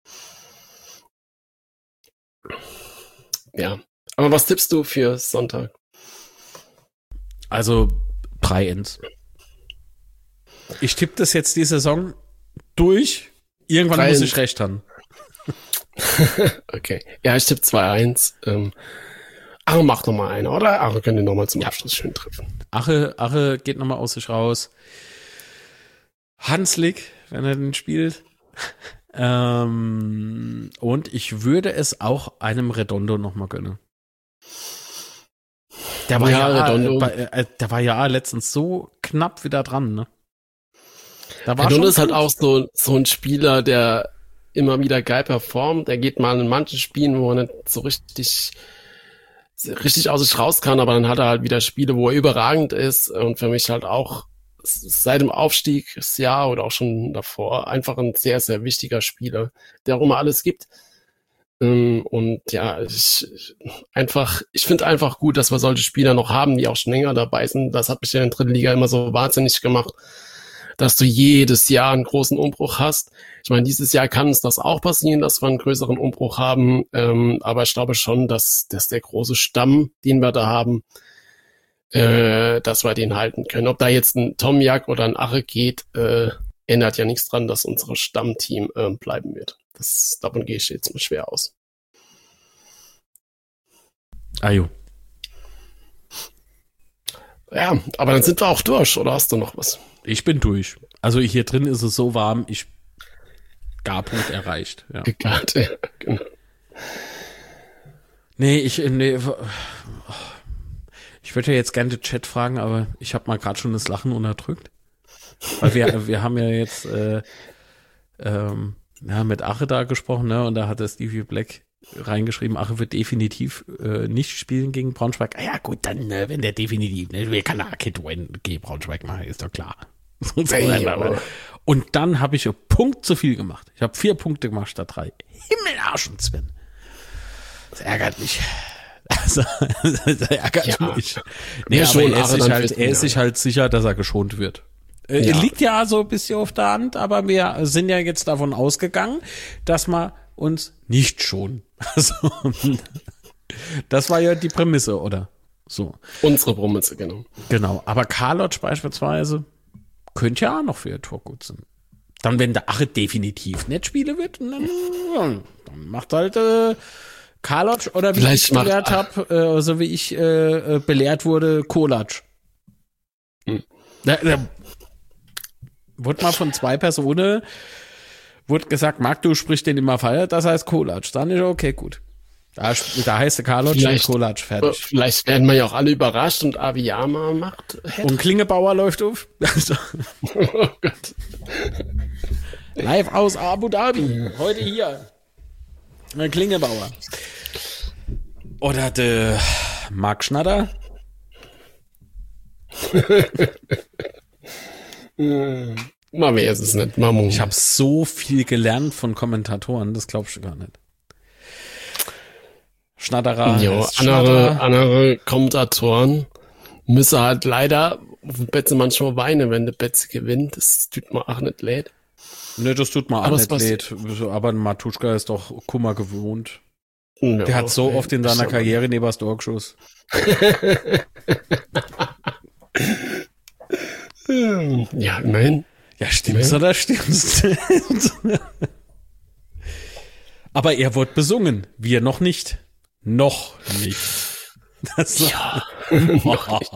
Ja, aber was tippst du für Sonntag? Also 3-1. Ich tippe das jetzt die Saison durch. Irgendwann muss ich recht haben. Okay, ja, ich tippe 2-1. Ache macht noch mal eine, oder? Ache könnte noch mal zum Abschluss schön treffen. Ache geht noch mal aus sich raus. Hanslik, wenn er den spielt. Und ich würde es auch einem Redondo noch mal gönnen. Der war ja letztens so knapp wieder dran, ne? Redondo ist halt auch so ein Spieler, der immer wieder geil performt. Er geht mal in manchen Spielen, wo er nicht so richtig aus sich raus kann, aber dann hat er halt wieder Spiele, wo er überragend ist und für mich halt auch seit dem Aufstiegsjahr oder auch schon davor einfach ein sehr, sehr wichtiger Spieler, der auch immer alles gibt. Und ja, ich finde einfach gut, dass wir solche Spieler noch haben, die auch schon länger dabei sind. Das hat mich ja in der dritten Liga immer so wahnsinnig gemacht, dass du jedes Jahr einen großen Umbruch hast. Ich meine, dieses Jahr kann es das auch passieren, dass wir einen größeren Umbruch haben, aber ich glaube schon, dass der große Stamm, den wir da haben, dass wir den halten können. Ob da jetzt ein Tomjak oder ein Ache geht, ändert ja nichts dran, dass unser Stammteam bleiben wird. Davon gehe ich jetzt mal schwer aus. Jo. Ja, aber dann sind wir auch durch, oder hast du noch was? Ich bin durch. Also hier drin ist es so warm, Garpunkt erreicht. Ja. Ja, genau. Nee, ich würde ja jetzt gerne den Chat fragen, aber ich habe mal gerade schon das Lachen unterdrückt. Weil wir haben ja jetzt mit Ache da gesprochen, ne? Und da hat der Stevie Black reingeschrieben, Ache wird definitiv nicht spielen gegen Braunschweig. Ja gut, dann, wenn der definitiv, ne, wir kann Kid-Win gegen Braunschweig machen, ist doch klar. Und dann habe ich einen Punkt zu viel gemacht. Ich habe 4 Punkte gemacht statt 3. Himmel, Arsch und Sven. Das ärgert mich. Das ärgert mich. Nee, ja, aber er ist sich halt sicher, dass er geschont wird. Liegt ja so ein bisschen auf der Hand, aber wir sind ja jetzt davon ausgegangen, dass wir uns nicht schonen. Also, das war ja die Prämisse, oder? So. Unsere Prämisse, genau. Genau, aber Karlotsch beispielsweise könnte ja auch noch für ihr Tor gut sein. Dann, wenn der Ache definitiv nicht spielen wird, dann macht halt Karlotsch oder wie ich gelehrt habe, so wie ich belehrt wurde, Kolatsch. Wurde mal von 2 Personen, wurde gesagt, Marc, du sprichst den immer feier, das heißt Kolatsch. Dann ist okay, gut. Da heißt der Karlotsch und Kolatsch, fertig. Vielleicht werden wir ja auch alle überrascht und Abiyama macht. Und Klingebauer läuft auf. Oh Gott. Live aus Abu Dhabi. Heute hier. Klingebauer. Oder der Marc Schnatter. Mami, es ist nicht Mamu. Ich habe so viel gelernt von Kommentatoren, das glaubst du gar nicht. Schnatterer. Jo, andere Kommentatoren müssen halt leider auf dem Betze manchmal weinen, wenn der Betze gewinnt. Das tut mir auch nicht leid. Ne, das tut mir auch nicht leid. Aber Matuschka ist doch Kummer gewohnt. Ja, der hat so oft in seiner Karriere neben das Tor geschossen. Ja, immerhin. Ja, stimmt's oder stimmt's? Aber er wurde besungen. Wir noch nicht. Noch nicht. Ja. Noch nicht.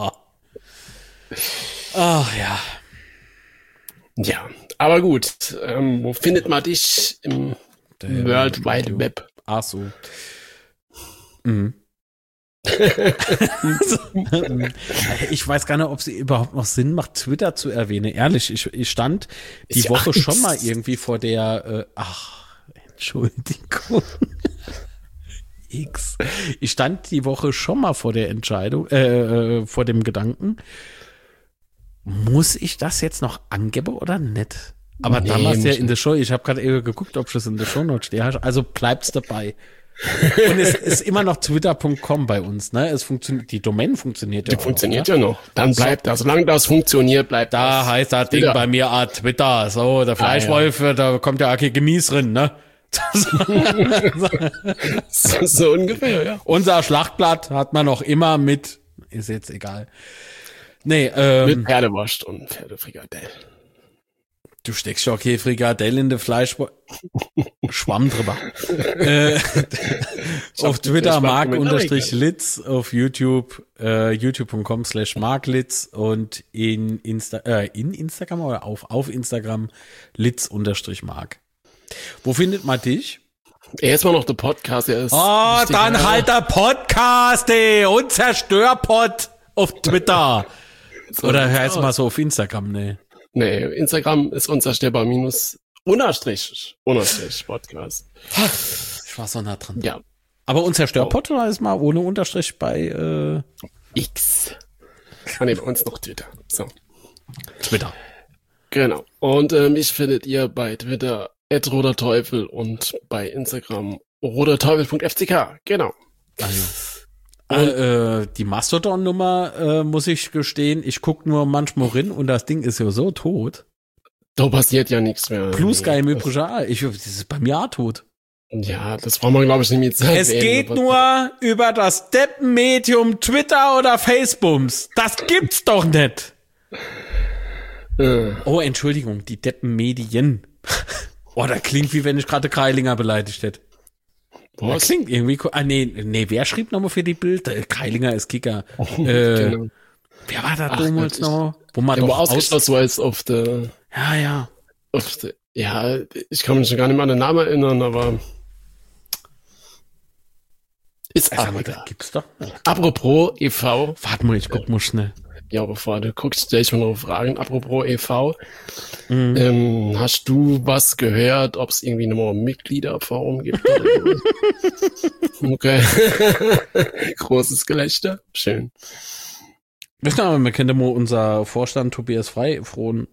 Ach ja. Ja, aber gut. Wo findet man dich im World Wide Web? Ach so. Ich weiß gar nicht, ob es überhaupt noch Sinn macht, Twitter zu erwähnen. Ehrlich, ich stand die Woche schon mal irgendwie vor der, Entschuldigung. Ich stand die Woche schon mal vor der Entscheidung, vor dem Gedanken, muss ich das jetzt noch angeben oder nicht? Aber nee, damals ja in der Show, ich habe gerade eben geguckt, ob das in der Show noch steht, also bleibt's dabei. Und es ist immer noch twitter.com bei uns, ne? Es funktioniert, die Domain funktioniert ja. Die funktioniert ja noch. Dann bleibt das. Solange das funktioniert, bleibt da das. Da heißt das Ding bei mir Twitter. So, der Fleischwolf, da kommt ja auch kein Gemüse drin, ne? So ungefähr, ja. Unser Schlachtblatt hat man noch immer mit, ist jetzt egal. Nee, mit Pferdewurst und Pferdefrikadell. Du steckst schon okay Frikadell in der Schwamm drüber. Auf Twitter Mark_Litz, auf YouTube youtube.com/marklitz und in Instagram oder auf Instagram Litz_Mark. Wo findet man dich? Erstmal noch der Podcast. Der ist dann halt der Podcast, und Zerstörpod auf Twitter. So, oder heißt mal so auf Instagram, ne? Nee, Instagram ist unzerstörbar_Podcast. Ich war so nah dran. Ja. Aber Unzerstörpod oder ist mal ohne Unterstrich bei X. Bei uns noch Twitter. So. Twitter. Genau. Und mich findet ihr bei Twitter @roterteufel und bei Instagram roterteufel.fck. Genau. Die Mastodon-Nummer, muss ich gestehen, ich guck nur manchmal rein und das Ding ist ja so tot. Da passiert ja nichts mehr. Blue Sky im Übrigen, das ist bei mir auch tot. Ja, das brauchen wir, glaube ich, nicht mehr Zeit. Es geht nur über das Deppenmedium Twitter oder Facebooks. Das gibt's doch nicht. Oh, Entschuldigung, die Deppenmedien. Oh, das klingt, wie wenn ich gerade Kreilinger beleidigt hätte. Was? Das klingt irgendwie cool. Ah, nee, wer schrieb nochmal für die Bilder? Kreilinger ist Kicker. Genau. Wer war da damals noch? Wo man doch ausgeschlossen war jetzt auf der... Ja. Ja, ich kann mich schon gar nicht mehr an den Namen erinnern, aber... Ist aber da. Gibt's doch. Apropos e.V. Warte mal, ich guck mal schnell. Ja, bevor du guckst, stell ich mal noch Fragen. Apropos e.V. Hast du was gehört, ob es irgendwie noch ein Mitgliederforum gibt? Okay. Großes Gelächter. Schön. Wir können mal unser Vorstand Tobias Frei frohen.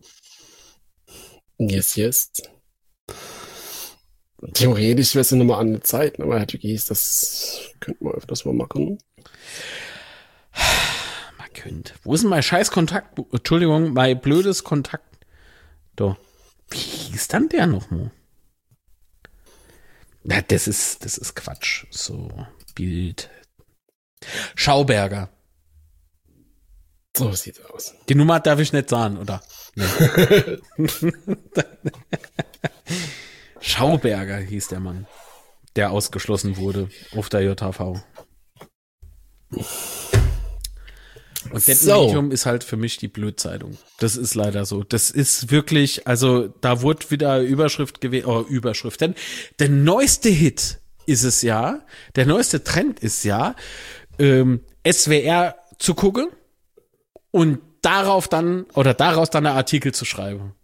Yes. Theoretisch wäre es ja nochmal an der Zeit, aber Herr Tückis, das könnten wir öfters mal machen. Man könnte. Wo ist denn mein scheiß Kontakt? Entschuldigung, mein blödes Kontakt. Doch. Wie hieß dann der nochmal? Na, das ist Quatsch. So, Bild. Schauberger. So sieht's aus. Die Nummer darf ich nicht sagen, oder? Nee. Schauberger hieß der Mann, der ausgeschlossen wurde auf der JHV. Und Deppenmedium ist halt für mich die Blödzeitung. Das ist leider so. Das ist wirklich, also da wurde wieder Überschrift gewählt, Überschrift. Denn der neueste Hit ist es ja, der neueste Trend ist ja, SWR zu gucken und daraus dann einen Artikel zu schreiben.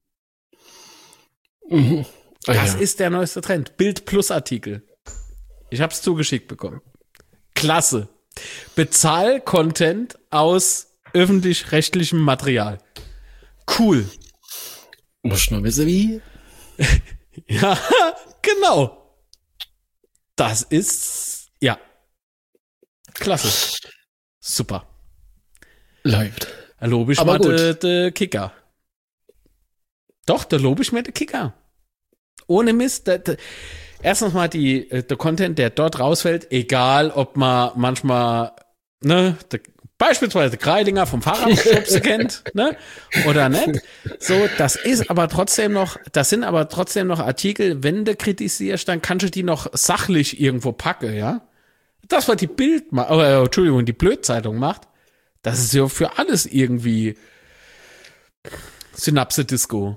Mhm. Das ist der neueste Trend. Bild plus Artikel. Ich hab's zugeschickt bekommen. Klasse. Bezahl-Content aus öffentlich-rechtlichem Material. Cool. Muss nur wissen, wie? Ja, genau. Das ist, ja. Klasse. Super. Läuft. Da lobe ich mal den Kicker. Doch, da lobe ich mir den Kicker. Ohne Mist. Erstens mal der Content, der dort rausfällt, egal ob man manchmal, ne, beispielsweise Kreilinger vom Fahrradschubse kennt, ne, oder nicht. So, das sind aber trotzdem noch Artikel, wenn du kritisierst, dann kannst du die noch sachlich irgendwo packen, ja. Das, was die die Blödzeitung macht, das ist ja für alles irgendwie Synapse-Disco.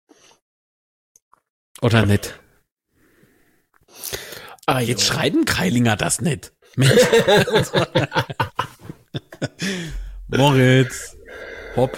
Oder nicht? Jetzt schreiben Kreilinger das nicht. Mensch. Moritz. Hopp.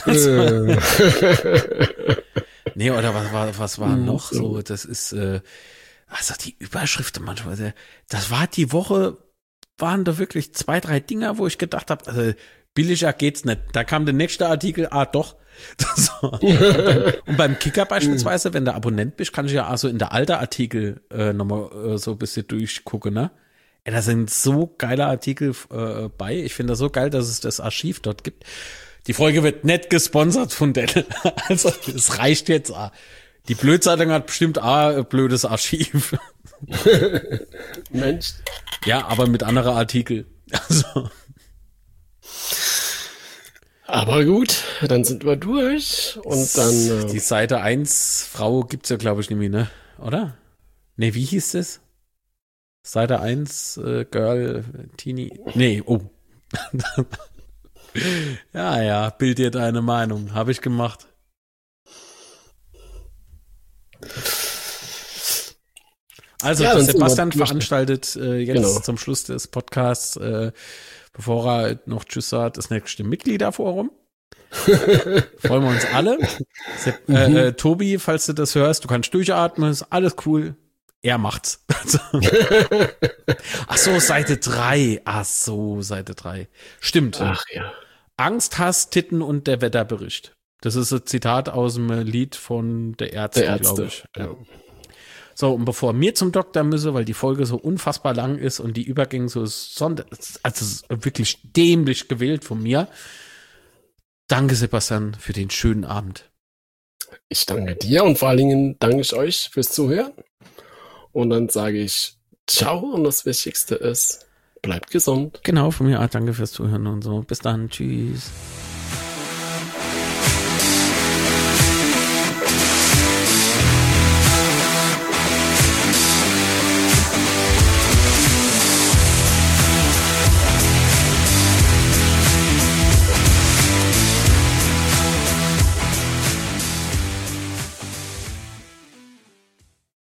Nee, oder was war noch so? Das ist, also die Überschriften manchmal, das war die Woche, waren da wirklich 2, 3 Dinger, wo ich gedacht habe, also billiger geht's nicht. Da kam der nächste Artikel, doch. So. Und beim Kicker beispielsweise, wenn du Abonnent bist, kann ich ja also in der alten Artikel nochmal so ein bisschen durchgucken, ne? Da sind so geile Artikel bei. Ich finde das so geil, dass es das Archiv dort gibt. Die Folge wird nicht gesponsert von denen. Also es reicht jetzt. Die Blödzeitung hat bestimmt ein blödes Archiv. Mensch. Ja, aber mit anderer Artikel. Also. Aber gut, dann sind wir durch und dann... Die Seite 1 Frau gibt's ja, glaube ich, nicht mehr, ne? Oder? Ne, wie hieß das? Seite 1 Girl, Teenie... Nee, oh. Ja, bild dir deine Meinung. Habe ich gemacht. Also, ja, Sebastian veranstaltet jetzt zum Schluss des Podcasts, bevor er noch Tschüss sagt, das nächste Mitgliederforum. Freuen wir uns alle. Tobi, falls du das hörst, du kannst durchatmen, ist alles cool. Er macht's. Ach so, Seite 3. Seite 3. Stimmt. Ach ja. Angst, Hass, Titten und der Wetterbericht. Das ist ein Zitat aus dem Lied von der Ärzte, glaube ich. Ja. So, und bevor wir zum Doktor müssen, weil die Folge so unfassbar lang ist und die Übergänge so also wirklich dämlich gewählt von mir. Danke, Sebastian, für den schönen Abend. Ich danke dir und vor allen Dingen danke ich euch fürs Zuhören. Und dann sage ich ciao und das Wichtigste ist, bleibt gesund. Genau, von mir, danke fürs Zuhören und so. Bis dann, tschüss.